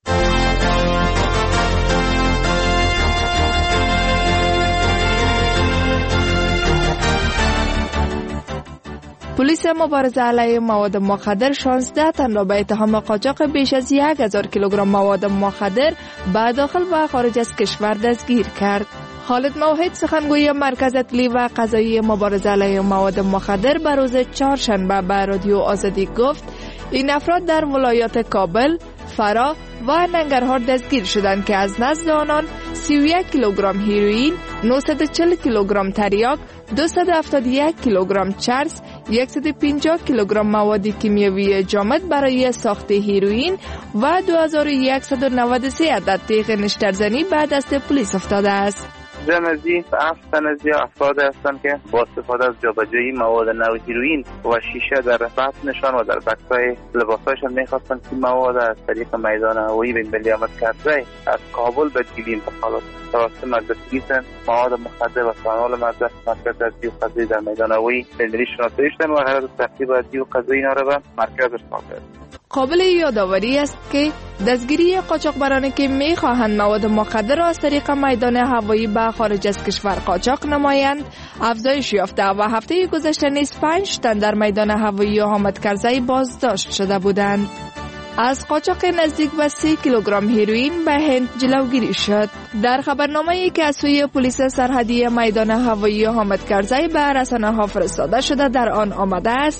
U: پلیس مبارزه علیه مواد مخدر 16 تن را به اتهام قاچاق بیش از 1000 کیلوگرم مواد مخدر به داخل و خارج از کشور دستگیر کرد. خالد موحد سخنگوی مرکز اطلاعی و قضایی مبارزه علیه مواد مخدر به روز چهارشنبه به رادیو آزادی گفت این افراد در ولایات کابل، فرا و ننگرهار دستگیر شدند که از نزد آنان 31 کیلوگرم هیروئین، 940 کیلوگرم تریاک، 271 کیلوگرم چرس، 150 کیلوگرم مواد کیمیاوی جامد برای ساخت هیروئین و 2193 عدد تیغ نشترزنی به دست پلیس افتاده است.
F: جمعی 7 تن از افراد هستند که با استفاده از جابجایی مواد نو هیروئین و شیشه در بطنشان و در بکس‌های لباسایشان می‌خواستند که مواد از طریق میدان هوایی بین المللی آمد کرده از کابل به دیلی انتقال توسط مرکز پلیس مواد مخدر و صنایع مرکز دستگیری قضایی در میدان هوایی بین المللی شناسایی شدند و هر روز ترتیب دستگیری قضایی اینا را به مرکز ارسال.
U: قابل یادآوری است که دستگیری قاچاقبرانی که می‌خواهند مواد مخدر را از طریق میدان هوایی به خارج از کشور قاچاق نمایند افزایش یافته و هفته گذشته نیز 5 تن در میدان هوایی حامد کرزی بازداشت شده بودند. از قاچاق نزدیک به 30 کیلوگرم هیروئین به هند جلوگیری شد. در خبرنامه‌ای که از سوی پلیس سرحدی میدان هوایی حامد کرزی به رسانه‌ها فرستاده شده در آن آمده است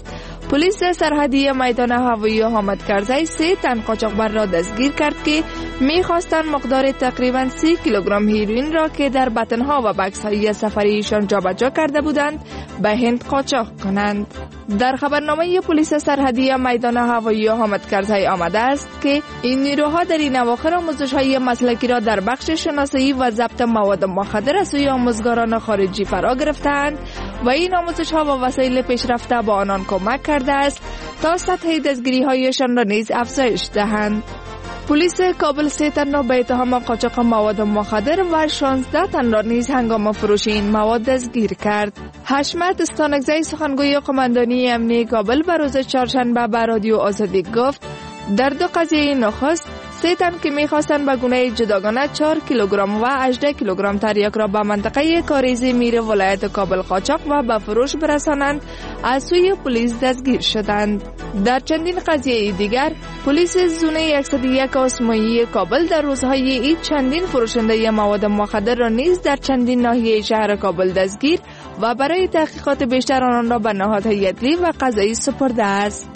U: پلیس سرحدی میدان هوایی حامد کرزی 3 تن قاچاقبر را دستگیر کرد که می‌خواستند مقدار تقریباً 30 کیلوگرم هیروئین را که در بطن‌ها و بکس‌های سفریشان جابجا کرده بودند به هند قاچاق کنند. در خبرنامه پلیس سرحدی میدان هوایی حامد کرزی آمده است که این نیروها در این اواخر آموزش‌های مسلکی را در بخش شناسایی و ضبط مواد مخدر از سوی آموزگاران خارجی فرا گرفتند و این آموزش‌ها و وسایل پیشرفته با آنان کمک کرده است تا سطح دستگیری‌هایشان را نیز افزایش دهند. پلیس کابل 3 تن را به اتهام قاچاق مواد مخدر و 16 تن را نیز هنگام فروش این مواد دستگیر کرد. حشمت استانکزی سخنگوی قماندانی امنیتی کابل به روز چهارشنبه به رادیو آزادی گفت در 2 قضیه نخست 3 تن که می‌خواستند به گونه جداگانه 4 کیلوگرم و 18 کیلوگرم تریاک را به منطقه کاریزی میر ولایت کابل قاچاق و به فروش برسانند از سوی پلیس دستگیر شدند. در چندین قضیه دیگر پلیس زون 101 آسمایی کابل در روزهای عید چندین فروشنده مواد مخدر را نیز در چندین ناحیه شهر کابل دستگیر و برای تحقیقات بیشتر آنان را به نهادهای عدلی و قضایی سپرده است.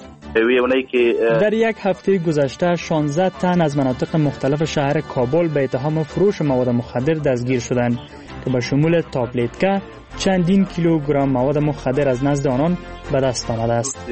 D: در یک هفته گذشته 16 تن از مناطق مختلف شهر کابل به اتهام فروش مواد مخدر دستگیر شدند که به شمول تابلتکا چندین کیلوگرم مواد مخدر از نزد آنان به دست آمده است.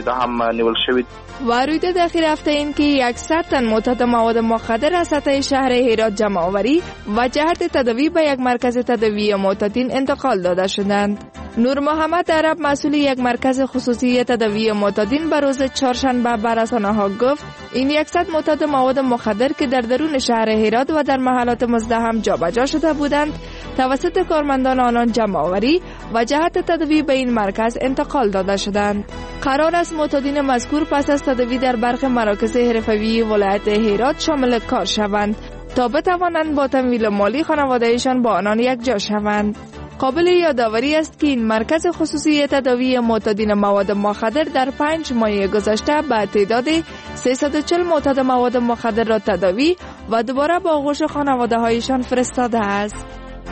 U: و رویداد اخیر هفته این که 100 تن معتاد مواد مخدر از سطح شهر هرات جمع آوری و جهت تداوی به یک مرکز تداوی معتادین انتقال داده شدند. نور محمد عرب مسئول یک مرکز خصوصی تداوی معتادین به روز چهارشنبه به رسانه‌ها گفت این 100 معتاد مواد مخدر که در درون شهر هرات و در محلات مزدحم جابجا شده بودند توسط کارمندان آنان جمع آوری و جهت تداوی به این مرکز انتقال داده شدند. قرار است معتادین مذکور پس از تداوی در برخی مراکز حرفه‌ای ولایت هرات شامل کار شوند تا بتوانند با تمویل مالی خانواده‌شان با آنان یک جا شوند. قابل یادآوری است که این مرکز خصوصی تداوی معتادین مواد مخدر در 5 ماه گذشته به تعداد 340 معتاد مواد مخدر را تداوی و دوباره با آغوش خانواده‌هایشان فرستاده است.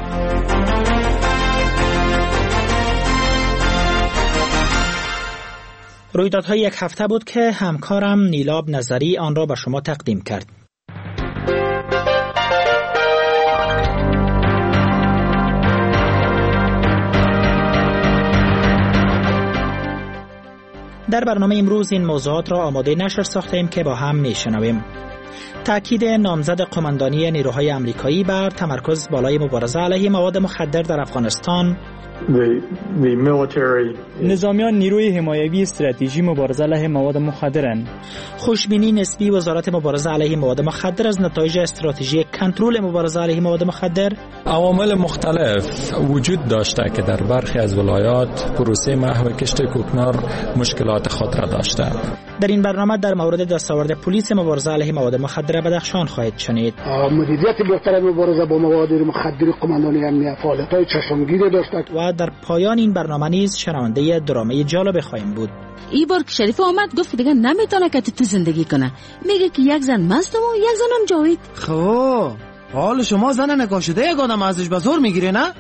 J: رویدادها یک هفته بود که همکارم نیلاب نظری آن را به شما تقدیم کرد. در برنامه امروز این موضوعات را آماده نشر ساختیم که با هم میشنویم. تأکید نامزد قماندانی نیروهای آمریکایی بر تمرکز بالای مبارزه علیه مواد مخدر در افغانستان.
D: نظامیان نیروی حمایوی استراتژی مبارزه علیه مواد مخدرند.
J: خوشبینی نسبی وزارت مبارزه علیه مواد مخدر از نتایج استراتژی کنترل مبارزه علیه مواد مخدر.
V: عوامل مختلف وجود داشته که در برخی از ولایات پروسه محو کشت کوکنار مشکلات خود را داشته.
J: در این برنامه در مورد دستاورد پلیس مبارزه علیه مواد مخدر بدخشان خواهید شنید.
W: مدیریت بهتر مبارزه با مواد مخدر قماندانی امنیت فعالیت‌های چشمگیر داشته.
J: و در پایان این برنامه نیز شنونده درامه جالب خواهیم بود.
X: این بار که شریف آمد گفت دیگه نمیتونه که تو زندگی کنه. میگه که یک زن مستم و یک زنم جاوید.
Y: خب حال شما زن نکاشده یک آدم ازش به زور میگیره نه؟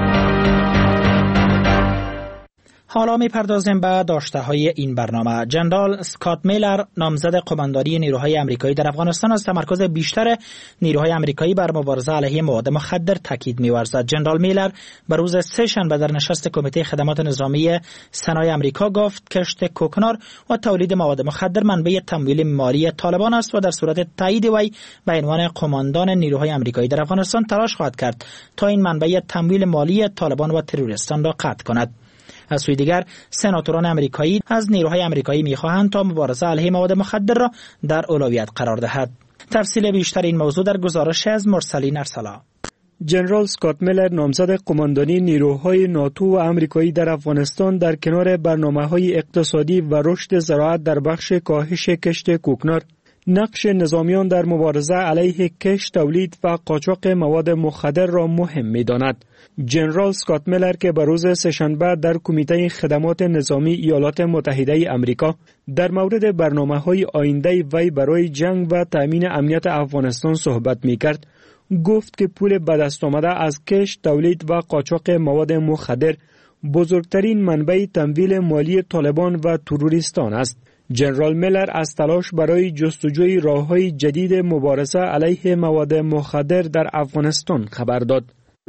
J: حالا میپردازیم به داشته های این برنامه. جنرال اسکات میلر نامزد قماندانی نیروهای آمریکایی در افغانستان از تمرکز بیشتر نیروهای آمریکایی بر مبارزه علیه مواد مخدر تاکید می‌ورزد. جنرال میلر به روز سه‌شنبه در نشست کمیته خدمات نظامی سنای آمریکا گفت کشت کوکنار و تولید مواد مخدر منبع تمویل مالی طالبان است و در صورت تایید وی به عنوان قماندان نیروهای آمریکایی در افغانستان تلاش خواهد کرد تا این منبع تمویل مالی طالبان و تروریستان را قطع کند. از سوی دیگر سناتوران آمریکایی از نیروهای آمریکایی می‌خواهند تا مبارزه علیه مواد مخدر را در اولویت قرار دهد. تفصیل بیشتر این موضوع در گزارش از مرسلین ارسلا.
D: جنرال اسکات میلر نامزد قماندانی نیروهای ناتو و آمریکایی در افغانستان در کنار برنامه‌های اقتصادی و رشد زراعت در بخش کاهش کشت کوکنار، نقش نظامیان در مبارزه علیه کشت، تولید و قاچاق مواد مخدر را مهم می‌داند. جنرال اسکات میلر که به روز سه‌شنبه در کمیته خدمات نظامی ایالات متحده آمریکا در مورد برنامه‌های آینده وی برای جنگ و تأمین امنیت افغانستان صحبت می‌کرد، گفت که پول به دست آمده از کشت، تولید و قاچاق مواد مخدر بزرگترین منبع تمویل مالی طالبان و تروریستان است. جنرال میلر از تلاش برای جستجوی راه‌های جدید مبارزه علیه مواد مخدر در افغانستان خبر داد.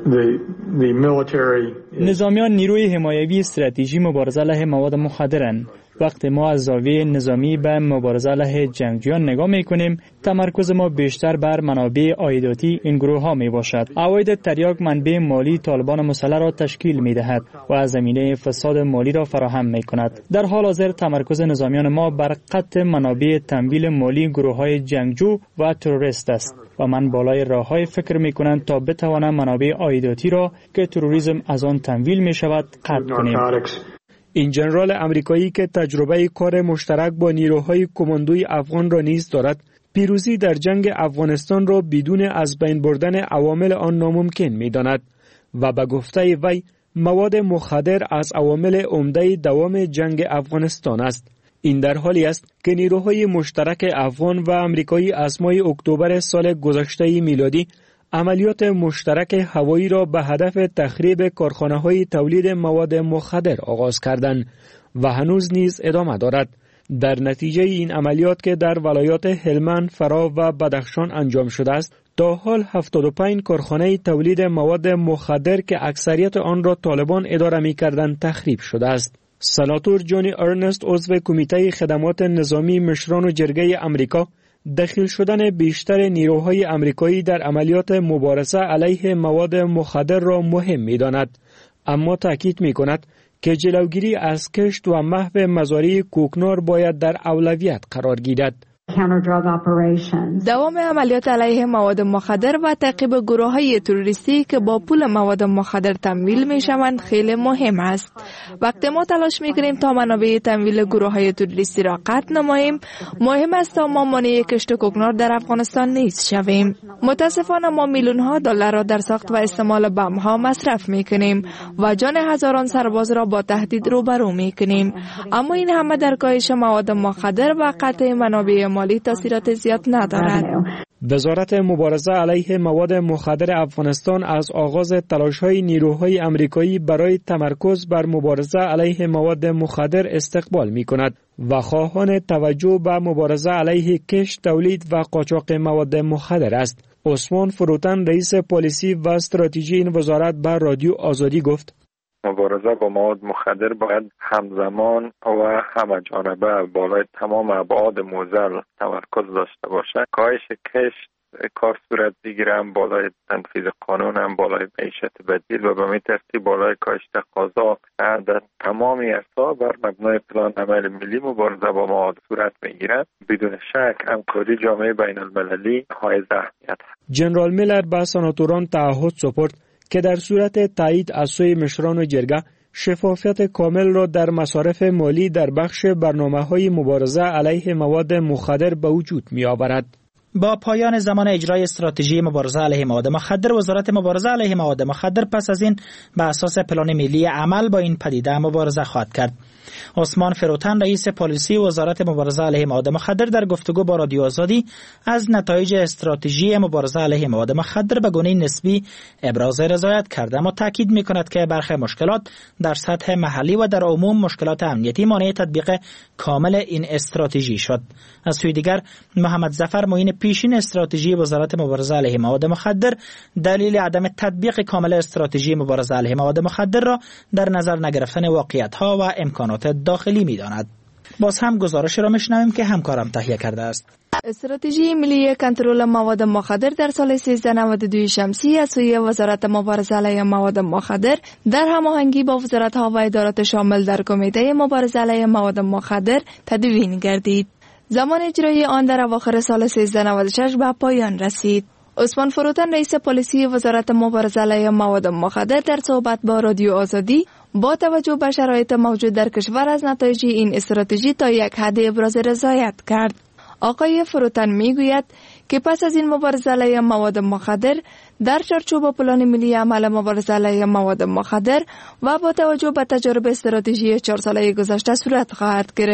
H: نظامیان نیروی حمایوی استراتژی مبارزه علیه مواد مخدرند. وقتی ما از زاویه نظامی به مبارزه علیه جنگجویان نگاه میکنیم، تمرکز ما بیشتر بر منابع عایداتی این گروه ها می باشد. عواید تریاک منبع مالی طالبان مسلح را تشکیل می دهد و از زمینه فساد مالی را فراهم می کند. در حال حاضر تمرکز نظامیان ما بر قطع منابع تمویل مالی گروه های جنگجو و تروریست است و من بالای راههای فکر می کنند تا بتوانم منابع عایداتی را که تروریسم از آن تمویل می شود قطع کنیم.
D: این جنرال امریکایی که تجربه کار مشترک با نیروهای کماندوی افغان را نیز دارد، پیروزی در جنگ افغانستان را بدون از بین بردن عوامل آن ناممکن می داند و به گفته وی مواد مخدر از عوامل عمده دوام جنگ افغانستان است. این در حالی است که نیروهای مشترک افغان و امریکایی از ماه اکتبر سال گذشته میلادی عملیات مشترک هوایی را به هدف تخریب کارخانه‌های تولید مواد مخدر آغاز کردند و هنوز نیز ادامه دارد. در نتیجه این عملیات که در ولایات هلمند، فرا و بدخشان انجام شده است، تا حال 75 کارخانه تولید مواد مخدر که اکثریت آن را طالبان اداره می‌کردند تخریب شده است. سناتور جونی ارنست عضو کمیته خدمات نظامی مشران و جرگه امریکا دخیل شدن بیشتر نیروهای امریکایی در عملیات مبارزه علیه مواد مخدر را مهم می‌داند، اما تاکید می‌کند که جلوگیری از کشت و محو مزارع کوکنار باید در اولویت قرار گیرد.
U: دوام عملیات علیه مواد مخدر و تعقیب گروه‌های تروریستی که با پول مواد مخدر تمویل می‌شوند خیلی مهم است. وقتی ما تلاش می‌کنیم تا منابع تمویل گروه‌های تروریستی را قطع نماییم، مهم است تا ما مانع کشت کوکنار در افغانستان نیز شویم. متاسفانه ما میلیون‌ها دلار را در ساخت و استعمال بمب‌ها مصرف می‌کنیم و جان هزاران سرباز را با تهدید روبرو می‌کنیم. اما این همه در کاهش مواد مخدر و قطع منابع مالی تاثیرات زیاد ندارد.
D: وزارت مبارزه علیه مواد مخدر افغانستان از آغاز تلاش‌های نیروهای امریکایی برای تمرکز بر مبارزه علیه مواد مخدر استقبال می‌کند و خواهان توجه به مبارزه علیه کشت، تولید و قاچاق مواد مخدر است. عثمان فروتن رئیس پالیسی و استراتژی این وزارت به رادیو آزادی گفت:
I: مبارزه با مواد مخدر باید همزمان و همه‌جانبه بالای تمام ابعاد معضل تمرکز داشته باشد. کاهش کشت کار صورت بگیره، هم بالای تنفیذ قانون، هم بالای معیشت بدیل و به می ترتیب بالای کاهش تقاضا در تمام عرصه‌ها بر مبنای پلان عمل ملی مبارزه با مواد صورت میگیرد. بدون شک همکاری جامعه بین المللی حائز اهمیت است.
D: جنرال میلر به سناتوران تعهد سپرد که در صورت تایید از سوی مشران و جرگه شفافیت کامل را در مصارف مالی در بخش برنامه‌های مبارزه علیه مواد مخدر به وجود می‌آورد.
J: با پایان زمان اجرای استراتژی مبارزه علیه مواد مخدر، وزارت مبارزه علیه مواد مخدر پس از این به اساس پلان ملی عمل با این پدیده مبارزه خواهد کرد. عثمان فروتن رئیس پالیسی وزارت مبارزه علیه مواد مخدر در گفتگو با رادیو آزادی از نتایج استراتژی مبارزه علیه مواد مخدر به گونه نسبی ابراز رضایت کرد، اما تاکید می‌کند که برخی مشکلات در سطح محلی و در عموم مشکلات امنیتی مانع تطبیق کامل این استراتژی شد. از سوی دیگر محمد ظفر معین پیشین استراتژی وزارت مبارزه علیه مواد مخدر دلیل عدم تطبیق کامل استراتژی مبارزه علیه مواد مخدر را در نظر نگرفتن واقعیت‌ها و امکانات داخلی می‌داند. باز هم گزارش را می‌شنویم که همکارم تهیه کرده است.
U: استراتژی ملی کنترل مواد مخدر در سال 1392 شمسی از سوی وزارت مبارزه علیه مواد مخدر در هماهنگی با وزارت‌ها و ادارات شامل در کمیته مبارزه علیه مواد مخدر تدوین گردید. زمان اجرای آن در اواخر سال 1396 به پایان رسید. عثمان فروتن رئیس پالیسی وزارت مبارزه علیه مواد مخدر در صحبت با رادیو آزادی با توجه به شرایط موجود در کشور از نتایج این استراتژی تا یک حد ابراز رضایت کرد. آقای فروتن میگوید که پس از این مبارزه علیه مواد مخدر در چارچوب پلان ملی عمل مبارزه علیه مواد مخدر و با توجه به تجارب استراتژی 4 ساله گذشته صورت خواهد گرفت.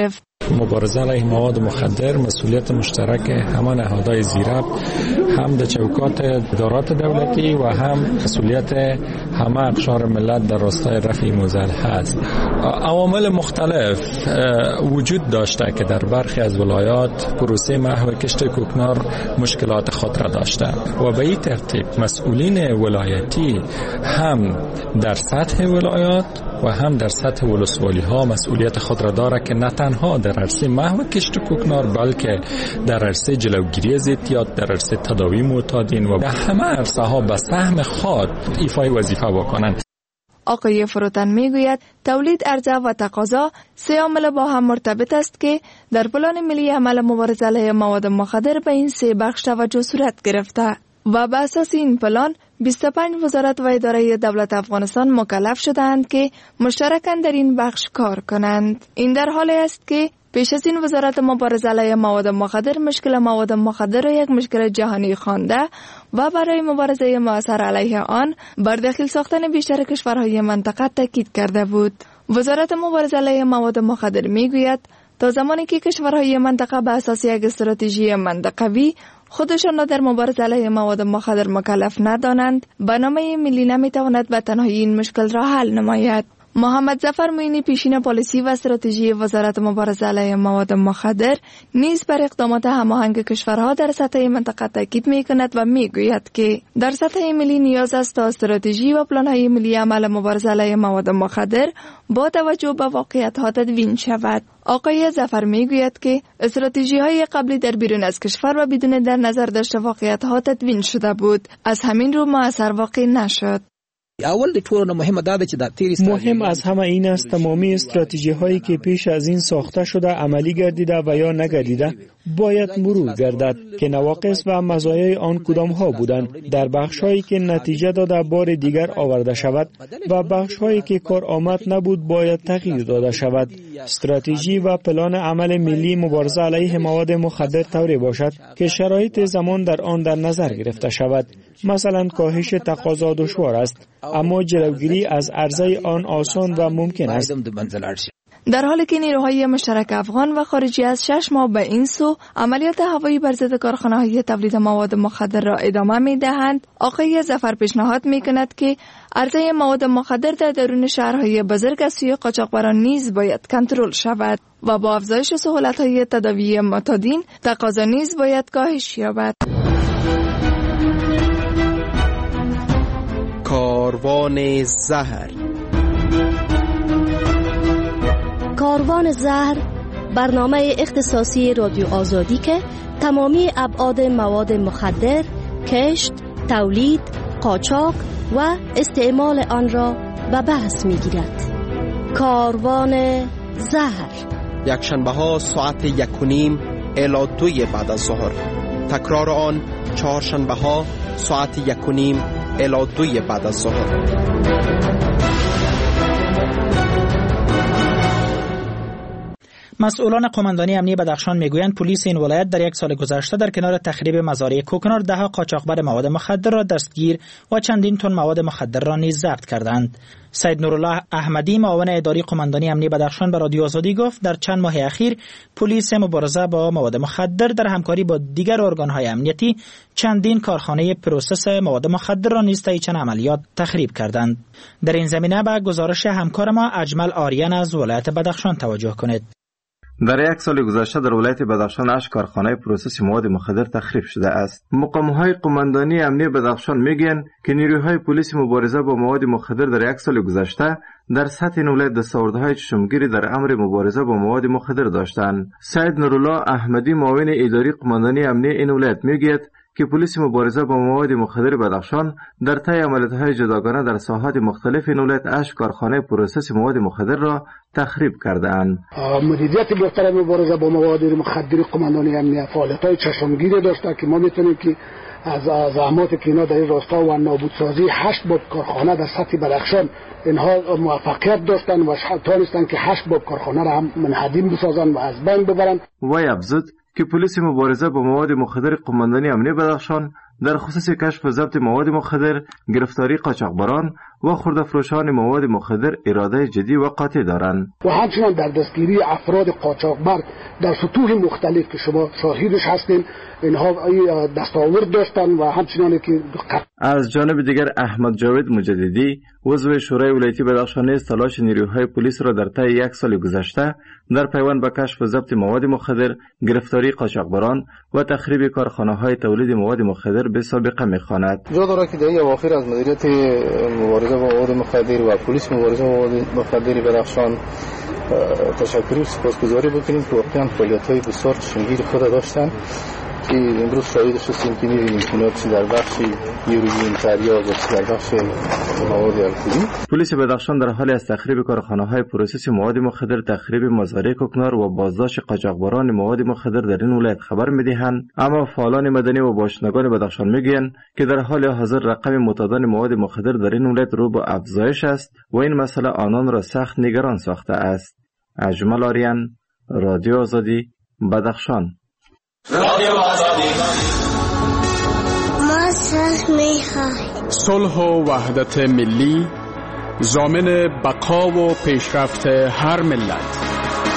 V: مبارزه علیه مواد مخدر مسئولیت مشترک همه نهادهای زیربط، هم در چوکات ادارات دولتی و هم مسئولیت همه اقشار ملت در راستای رفع موزل هست. عوامل مختلف وجود داشته که در برخی از ولایات پروسه محو کشت کوکنار مشکلات خود را داشته و به این ترتیب مسئولین ولایتی هم در سطح ولایات و هم در سطح ولسوالی ها مسئولیت خود را داره که نه تنها در عرصه محو کشت کوکنار بلکه در عرصه جلوگیری از اعتیاد، در عرصه تداوی معتادین و در همه عرصه ها به سهم خود ایفای وظیفه بکنند.
U: آقای فروتن میگوید تولید، عرضه و تقاضا سه عامل با هم مرتبط است که در پلان ملی عمل مبارزه علیه مواد مخدر به این سه بخش توجه صورت گرفته و به اساس این پلان 25 وزارت و اداره دولت افغانستان مکلف شدند که مشترکاً در این بخش کار کنند. این در حالی است که پیش از این وزارت مبارزه علیه مواد مخدر مشکل مواد مخدر را یک مشکل جهانی خوانده و برای مبارزه مؤثر علیه آن بر داخل ساختن بیشتر کشورهای منطقه تاکید کرده بود. وزارت مبارزه علیه مواد مخدر میگوید تا زمانی که کشورهای منطقه به اساس یک استراتژی منطقوی خودشان را در مبارزه علیه مواد مخدر مکلف ندانند، برنامه ملی نمیتواند به تنهایی این مشکل را حل نماید. محمد ظفر معینی، پیشین پالیسی و استراتژی وزارت مبارزه علیه مواد مخدر، نیز بر اقدامات هماهنگ کشورها در سطح منطقه تاکید می‌کند و میگوید که در سطح ملی نیاز است تا استراتژی و پلان‌های ملی عمل مبارزه علیه مواد مخدر با توجه به واقعیت‌ها تدوین شود. آقای ظفر میگوید که استراتژی‌های قبلی در بیرون از کشور و بدون در نظر داشته واقعیت‌ها تدوین شده بود، از همین رو مؤثر واقع نشد.
D: مهم از همه این است تمامی استراتژی هایی که پیش از این ساخته شده عملی گردیده و یا نگردیده باید مرور گردد که نواقص و مزایای آن کدام ها بودند، در بخش هایی که نتیجه داده بار دیگر آورده شود و بخش هایی که کار آمد نبود باید تغییر داده شود. استراتژی و پلان عمل ملی مبارزه علیه مواد مخدر طوری باشد که شرایط زمان در آن در نظر گرفته شود. مثلا کاهش تقاضا دشوار است اما جلوگیری از عرضه آن آسان و ممکن است.
U: در حالی که نیروهای مشترک افغان و خارجی از 6 ماه به این سو عملیات هوایی بر ضد کارخانه‌های تولید مواد مخدر را ادامه می‌دهند، آقای ظفر پیشنهاد می‌کند که عرضه مواد مخدر در درون شهرهای بزرگ از سوی قاچاقبران نیز باید کنترل شود و با افزایش سهولت‌های تداوی معتادین تقاضا نیز باید کاهش یابد.
K: کاروان زهر.
L: کاروان زهر برنامه اختصاصی رادیو آزادی که تمامی ابعاد مواد مخدر، کشت، تولید، قاچاق و استعمال آن را به بحث می‌گیرد. کاروان زهر
K: یکشنبه ها ساعت 1:30 الی 2 بعد از ظهر. تکرار آن چهارشنبه ها ساعت 1:30 الی 2 بعد از ظهر.
J: مسئولان قماندانی امنیتی بدخشان میگویند پلیس این ولایت در یک سال گذشته در کنار تخریب مزارع کوکنار 10 قاچاقبر مواد مخدر را دستگیر و چندین تن مواد مخدر را نیز ضبط کردند. سید نورالله احمدی، معاون اداری قماندانی امنیتی بدخشان، به رادیو آزادی گفت در چند ماه اخیر پلیس مبارزه با مواد مخدر در همکاری با دیگر ارگان‌های امنیتی چندین کارخانه پروسس مواد مخدر را نیز طی چند عملیات تخریب کردند. در این زمینه به گزارش همکار ما اجمل آریان از ولایت بدخشان توجه کنید.
P: در یک سال گذشته در ولایت بدخشان 8 کارخانه پروسس مواد مخدر تخریب شده است. مقام‌های قماندانی امنیتی بدخشان میگن که نیروهای پلیس مبارزه با مواد مخدر در یک سال گذشته در سطح این ولایت دستاوردهای چشمگیری در امر مبارزه با مواد مخدر داشتند. سید نورالله احمدی، معاون اداری قماندانی امنیتی این ولایت میگوید که پلیس مبارزه با مواد مخدر بدخشان در طی عملیات‌های جداگانه در ساحات مختلف این ولایت 8 کارخانه پروسس مواد مخدر را تخریب کرده‌اند.
W: مدیریت بهتر مبارزه با مواد مخدر قماندانی امنیتی فعالیت‌های چشمگیری داشته که ما می‌تونیم که از زحمات که اینا در این راستا و نابودسازی 8 باب کارخانه در سطح بدخشان اینها موفقیت داشتن و توانستن که 8 باب کارخانه را هم منهدم بسازن و از بین ببرن.
P: وی افزود که پلیس مبارزه با مواد مخدر قماندانی امنیتی بدخشان در خصوص کشف و ضبط مواد مخدر، گرفتاری قاچاقبران و خرده‌فروشان مواد مخدر اراده جدی و قاطع دارند.
W: و همچنین در دستگیری افراد قاچاقبر در سطوح مختلف که شما شاهدش هستین، اینها دستاورد داشتن و همچنین که
P: از جانب دیگر احمد جاوید مجددی عضو شورای ولایتی بدخشان نیز تلاش نیروهای پلیس را در طی 1 سال گذشته در پیوند به کشف و ضبط مواد مخدر، گرفتاری قاچاقبران و تخریب کارخانه‌های تولید مواد مخدر به سابقه می‌خواند.
G: جا دارد که در این اواخر از مدیریت مبارزه با مواد مخدر و پلیس مبارزه با مواد مخدر بدخشان تشکر و سپاسگزاری بکنیم که واقعا فعالیت‌های بسیار چشمگیر خود داشتن که امروز شاهدش هستیم که می‌بینیم که در بخش یوروژین تریاق و در بخش مواد الکلی.
P: پلیس بدخشان در حال از تخریب کارخانه‌های پروسس مواد مخدر، تخریب مزارع کوکنار و بازداشت قاچاقبران مواد مخدر در این ولایت خبر می‌دهند، اما فعالان مدنی و باشندگان بدخشان می‌گویند که در حال حاضر رقم معتادان مواد مخدر در این ولایت رو به افزایش است و این مسئله آنان را سخت نگران ساخته است. اجمل آریان، رادیو آزادی، بدخشان.
A: رادیو آزادی.
O: ما صلح می‌خواهیم.
A: صلح و وحدت ملی ضامن بقا و پیشرفت هر ملت.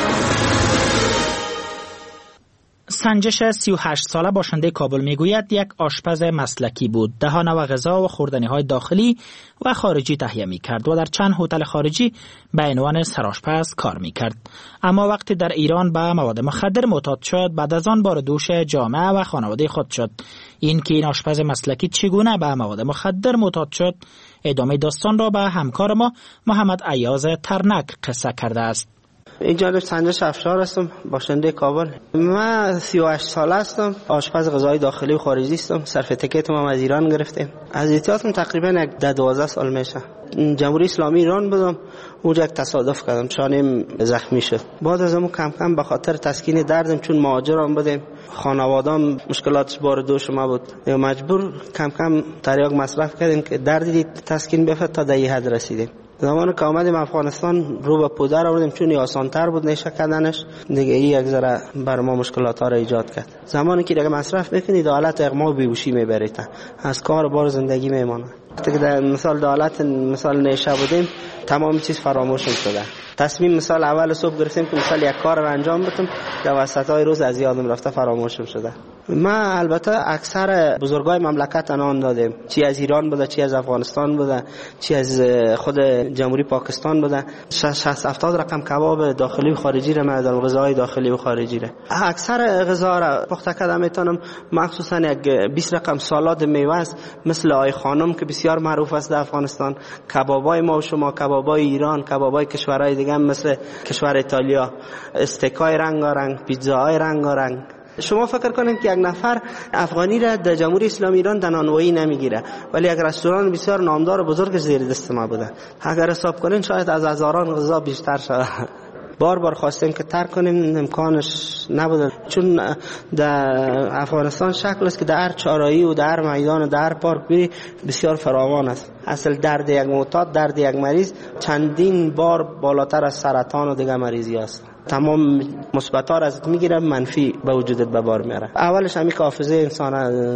Q: سنجش 38 ساله باشنده کابل میگوید یک آشپز مسلکی بود. دهان و غذا و خوردنی‌های داخلی و خارجی تهیه می‌کرد و در چند هتل خارجی به عنوان سرآشپز کار می‌کرد. اما وقتی در ایران به مواد مخدر معتاد شد، بعد از آن بار دوش جامعه و خانواده خود شد. این که این آشپز مسلکی چگونه به مواد مخدر معتاد شد، ادامه داستان را به همکار ما محمد عیاض ترنک قصه کرده است.
R: اینجا سنجش افشار هستم، باشنده کابل. من 38 ساله هستم، آشپز غذای داخلی و خارجی هستم. صرف تکیتم هم از ایران گرفتیم. از احتیاطم تقریبا 12 سال میشه. جمهوری اسلامی ایران بودم، اونجا یک تصادف کردم، شانم زخمی شد. بعد از اون کم کم به خاطر تسکین دردم، چون مهاجرم بودیم، خانواده‌ام مشکلاتش بار دوش ما بود، مجبور کم کم تریاق مصرف کردیم که دردی تسکین بفت تا در حد رسیدیم. زمانی که آمدیم افغانستان رو به پودر آوردیم، چون آسان‌تر بود نشه کردنش، دیگه یک ذره بر ما مشکلات ها را ایجاد کرد. زمانی که دیگه مصرف میکنید حالت اغما و بیهوشی میبرید، از کار بار زندگی میمونه. وقتی که در حالت نشه بودیم تمام چیز فراموشم شده. تصمیم اول صبح گرفتیم که یک کار را انجام بدم، در وسطای روز از یادم رفته فراموشم شده. ما البته اکثر بزرگای مملکت آن دادیم، چی از ایران بوده، چی از افغانستان بوده، چی از خود جمهوری پاکستان بوده. 60-70 رقم کباب داخلی و خارجی را من دادم، غذای داخلی و خارجی را. اکثر غذا را پخته کردم میتونم، مخصوصا یک 20 رقم سالاد میوه مثل آی خانم که بسیار معروف است در افغانستان، کبابای ما و شما، کبابای ایران، کبابای کشورهای دیگه مثل کشور ایتالیا، استیکای رنگارنگ، پیتزاهای رنگارنگ. شما فکر کنید که یک نفر افغانی را در جمهوری اسلامی ایران در نانوایی نمیگیره، ولی یک رستوران بسیار نامدار و بزرگ زیر دست ما بوده. اگر حساب کنین شاید از هزاران غذا بیشتر شده. بار خواستیم که ترک کنیم، امکانش نبوده، چون در افغانستان شکل است که در هر چهارراهی و در هر میدان و در هر پارک بری بسیار فراوان است. اصل درد یک معتاد، درد یک مریض چندین بار بالاتر از سرطان و دیگر مریضی است. تمام مثبت‌ها را ازت میگیره، منفی به وجودت به بار میاره. اولش همین که حافظه انسان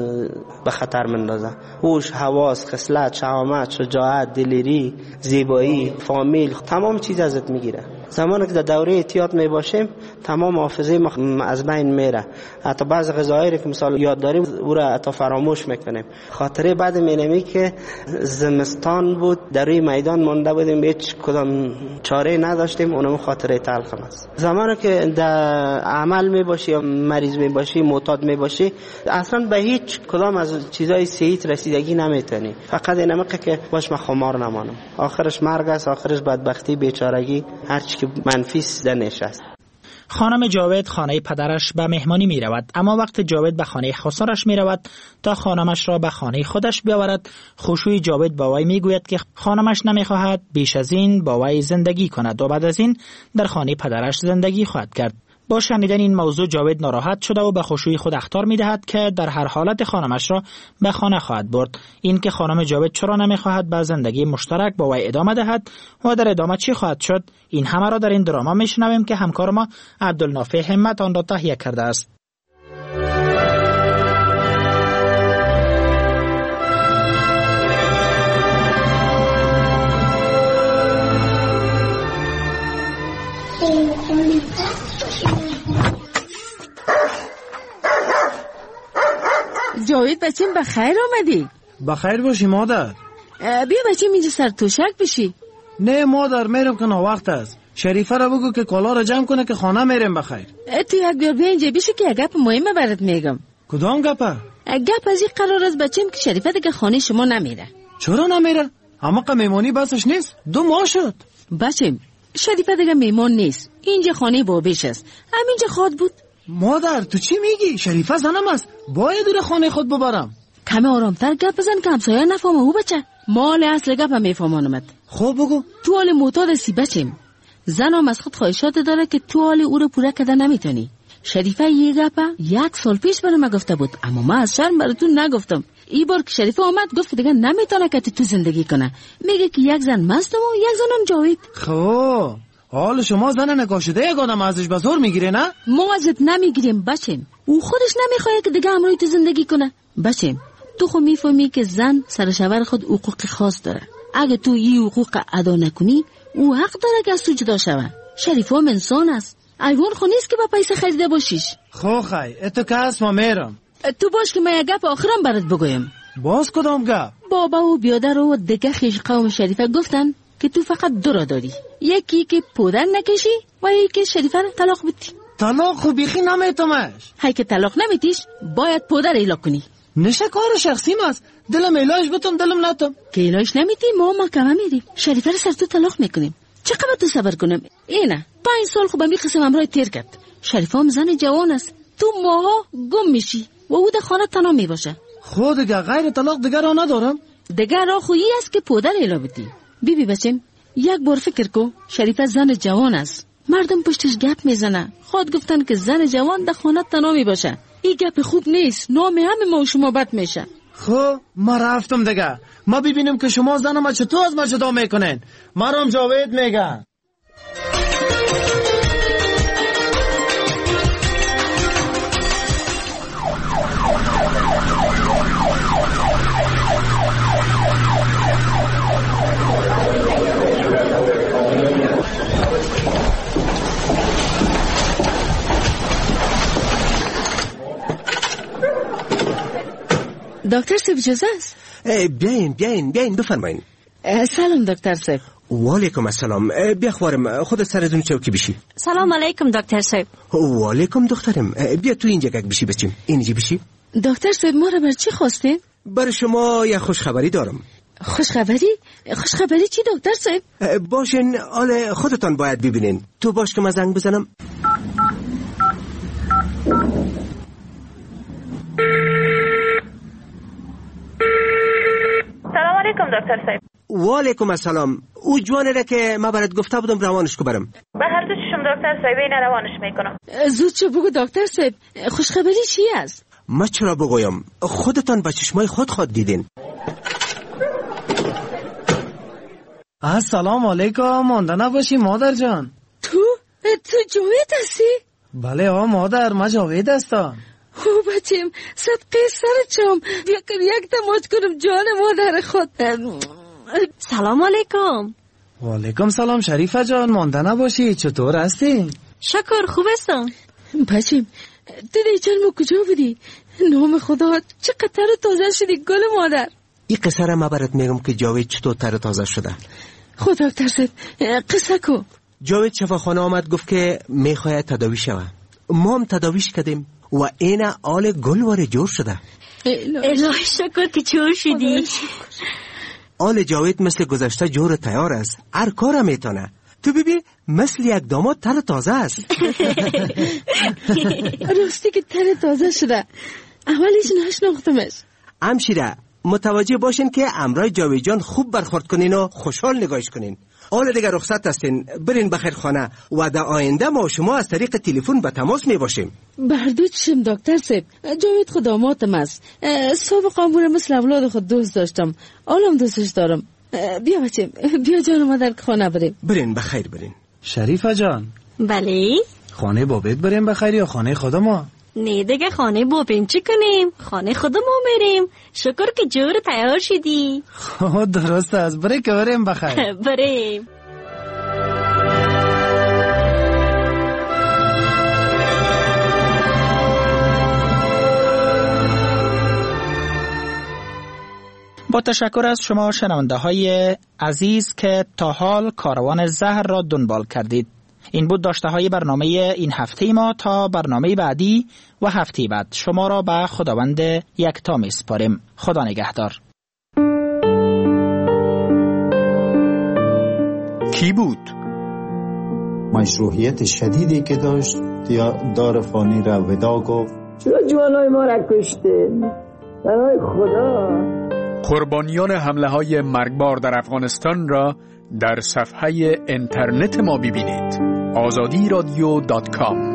R: به خطر میندازه. هوش، حواس، خصلت، شهامت، شجاعت، دلیری، زیبایی، فامیل، تمام چیز ازت میگیره. زمانی که در دوره احتیاط میباشیم تمام حافظه از بین میره. حتی بعض غذاهایی که مثلا یاد داریم او را حتی فراموش میکنیم. خاطره بعد مینمی که زمستان بود، در روی میدان مانده بودیم، هیچ کدام چاره نداشتیم، اونم خاطره تلخ است. زمانی که در عمل میباشی یا مریض میباشی، معتاد میباشی، اصلا به هیچ کدام از چیزای صحیح رسیدگی نمیتونی. فقط اینمه که باش من خمار نمانم. آخرش مرگ است، آخرش بدبختی، بیچارگی، هر چی که منفی در نشست.
Q: خانم جاوید خانه پدرش به مهمانی می رود، اما وقت جاوید به خانه خسرش می رود تا خانمش را به خانه خودش بیاورد، خوشوی جاوید با وی می گوید که خانمش نمی خواهد بیش از این با وی زندگی کند و بعد از این در خانه پدرش زندگی خواهد کرد. با شنیدن این موضوع جاوید ناراحت شده و به خوشوی خود اخطار می دهد که در هر حالت خانمش را به خانه خواهد برد. این که خانم جاوید چرا نمی خواهد به زندگی مشترک با وی ادامه دهد و در ادامه چی خواهد شد، این همه را در این دراما می شنویم که همکار ما عبدالنافع همت آن را تهیه کرده است.
X: جاوید بچیم بخیر آمدی.
Y: بخیر باشی مادر.
X: بیا بچیم اینجا سر توشک بشی.
Y: نه مادر میرم که وقت است. شریفه را بگو که کالا را جمع کنه که خانه میرم بخیر.
X: تو یک بیار بیا اینجا بشی که یک گپ مهمه برات میگم.
Y: کدام گپه؟
X: گپ از این قرار است بچیم که شریفه دیگه خانه شما نمیره.
Y: چرا نمیره؟ اما که میمونی بسش نیست. 2 ماه شد.
X: بچیم شریفه دیگه میمون نیست. اینجا خانه بابیش است. همینجا خود بود.
Y: مادر تو چی میگی؟ شریفه زنم است. باید دور خانه خود ببرم.
X: کمی آرامتر گپ بزن که همسایه نفهمه. او بچه مال اصل گپ میفهمانمت.
O: خب بگو.
X: تو حال معتاد سی بچیم. زنم از خود خواهشات داره که تو حال او رو پوره کرده نمیتونی. شریفه یه گپه 1 سال پیش برام گفته بود، اما من از شرم براتون نگفتم. این بار که شریفه آمد گفت دیگه نمیتونه که تو زندگی کنه. میگه که یک زن مست و یک زنم جاوید.
Y: خب حال شما زن نکاشده یک آدم ازش به زور میگیره نه؟
X: ما ازت نمیگیریم بچیم. او خودش نمیخواد که دیگه همراهی تو زندگی کنه. بچیم تو خود میفهمی که زن سر شوهر خود حقوق خاص داره. اگه تو این حقوق ادا نکنی او حق داره که از تو جدا شوه. شریفه هم انسان است. ایوان خو نیست که با پیسه خریده باشیش.
Y: خو خی اتو که هست ما میرم.
X: تو باش که من یک گپ آخرم برات بگویم.
Y: باز کدام گپ؟
X: بابا و بیادر و دیگه خیش قوم شریفه گفتن که تو فقط 2 را داری. یکی که پودر نکشی و یکی که شریفه را طلاق بدی.
Y: طلاق خو بیخی نمیتمش.
X: هی که طلاق نمیتیش باید پودر ایلا کنی.
Y: نشه کار شخصی ماست. دلم علاج بتم دلم نتم.
X: که علاج نمیتی ما محکمه میریم. شریفه را سر تو طلاق میکنیم. چقدر تو صبر کنم؟ اینه 5 سال خوب می قسم امرای تیر کرد. شریفه هم زن جوان است. تو ماها گم میشی و او در خانه تنها می باشه.
Y: خود دیگه غیر طلاق دیگه را ندارم.
X: دیگه را خویی است که پودر ایلا بدی. بی بچم یک بار فکر کو. شریفه زن جوان است. مردم پشتش گپ میزنه. خود گفتن که زن جوان در خانه تنها می باشه. این گپ خوب نیست. نام همه ما و شما بد میشه.
Y: خب ما رفتم دیگه. ما ببینم که شما زن ما چطور از ما جدا میکنین. مرام جاوید میگن.
X: دکتر صاحب اجازه است؟
E: بیاین بفرمایین.
X: سلام دکتر صاحب.
E: و علیکم السلام. بیا خوارم خودت سرتون چوکی بشی.
X: سلام علیکم دکتر صاحب.
E: و علیکم دخترم. بیا تو اینجا گک بشی بچیم. اینجا بشی.
X: دکتر صاحب ما را بر چی خواسته؟
E: بر شما یه خوشخبری دارم.
X: خوشخبری چی دکتر صاحب؟
E: باشین حال خودتان باید ببینین. تو باش که من زنگ بزنم.
M: سلام علیکم دکتر صاحب.
E: و علیکم السلام. او جوانه را که ما برات گفته بودم روانش کو برم.
M: به هر دو چشم دکتر صاحب این روانش میکنم.
X: زود چه بگو دکتر صاحب. خوشخبری چی است؟
E: ما چرا بگویم؟ خودتان با چشمای خود دیدین.
Y: السلام علیکم. مانده نباشی مادر جان.
X: تو جاوید هستی؟
Y: بله مادر ما جاوید هستم.
X: او بچیم صدقه سرچم. بیا که یک دماج کنم جان مادر خود. سلام علیکم.
Y: و علیکم سلام شریفه جان. مانده نباشی. چطور هستی؟
X: شکر خوب هستم. بچیم تو دیچرمو کجا بودی؟ نام خدا چقدر تر و تازه شدی گل مادر.
E: این قصه را ما برات میگم که جاوید چطور تر و تازه شده.
X: خدا دکتر صاحب قصه کو.
E: جاوید شفاخانه آمد گفت که میخواید تداوی شوه. ما هم تداویش کردیم و این آل گلوار جور شده.
X: الهی شکر که جور شدی.
E: آل جاوید مثل گذشته جور تیار است. هر کار میتونه. تو ببین مثل یک داماد تر تازه است.
X: راستی که تر تازه شده. اولیش نشناختمش.
E: همشیره متوجه باشین که امرای جاوید جان خوب برخورد کنین و خوشحال نگاهش کنین. حالا دیگه رخصت هستین. برین بخیر خانه و در آینده ما و شما از طریق تلفن به تماس می باشیم.
X: بردو چشم دکتر صاحب. جاوید خود دامادم است. سابقا بوده مثل اولاد خود دوست داشتم. حالم دوستش دارم. بیا بچه بیا جان مادر خانه بریم.
E: برین بخیر برین.
Y: شریفه جان.
X: بله
Y: خانه بابت بریم بخیر یا خانه خود ما؟
X: نه دیگه خانه بابیم چی کنیم؟ خانه خود ما میریم. شکر که جور تیار شدی.
Y: درست است. برای که بریم بخیر.
X: بریم.
Q: با تشکر از شما شنونده های عزیز که تا حال کاروان زهر را دنبال کردید. این بود داشته های برنامه این هفته ما. تا برنامه بعدی و هفته بعد شما را به خداوند یکتا میسپاریم. خدا نگهدار.
A: کی بود؟
B: مشروعیت شدیدی که داشت دار فانی را ودا گفت.
C: چرا جوانای ما را کشته؟ برای خدا.
A: قربانیان حمله های مرگبار در افغانستان را در صفحه اینترنت ما ببینید. azadi radio.com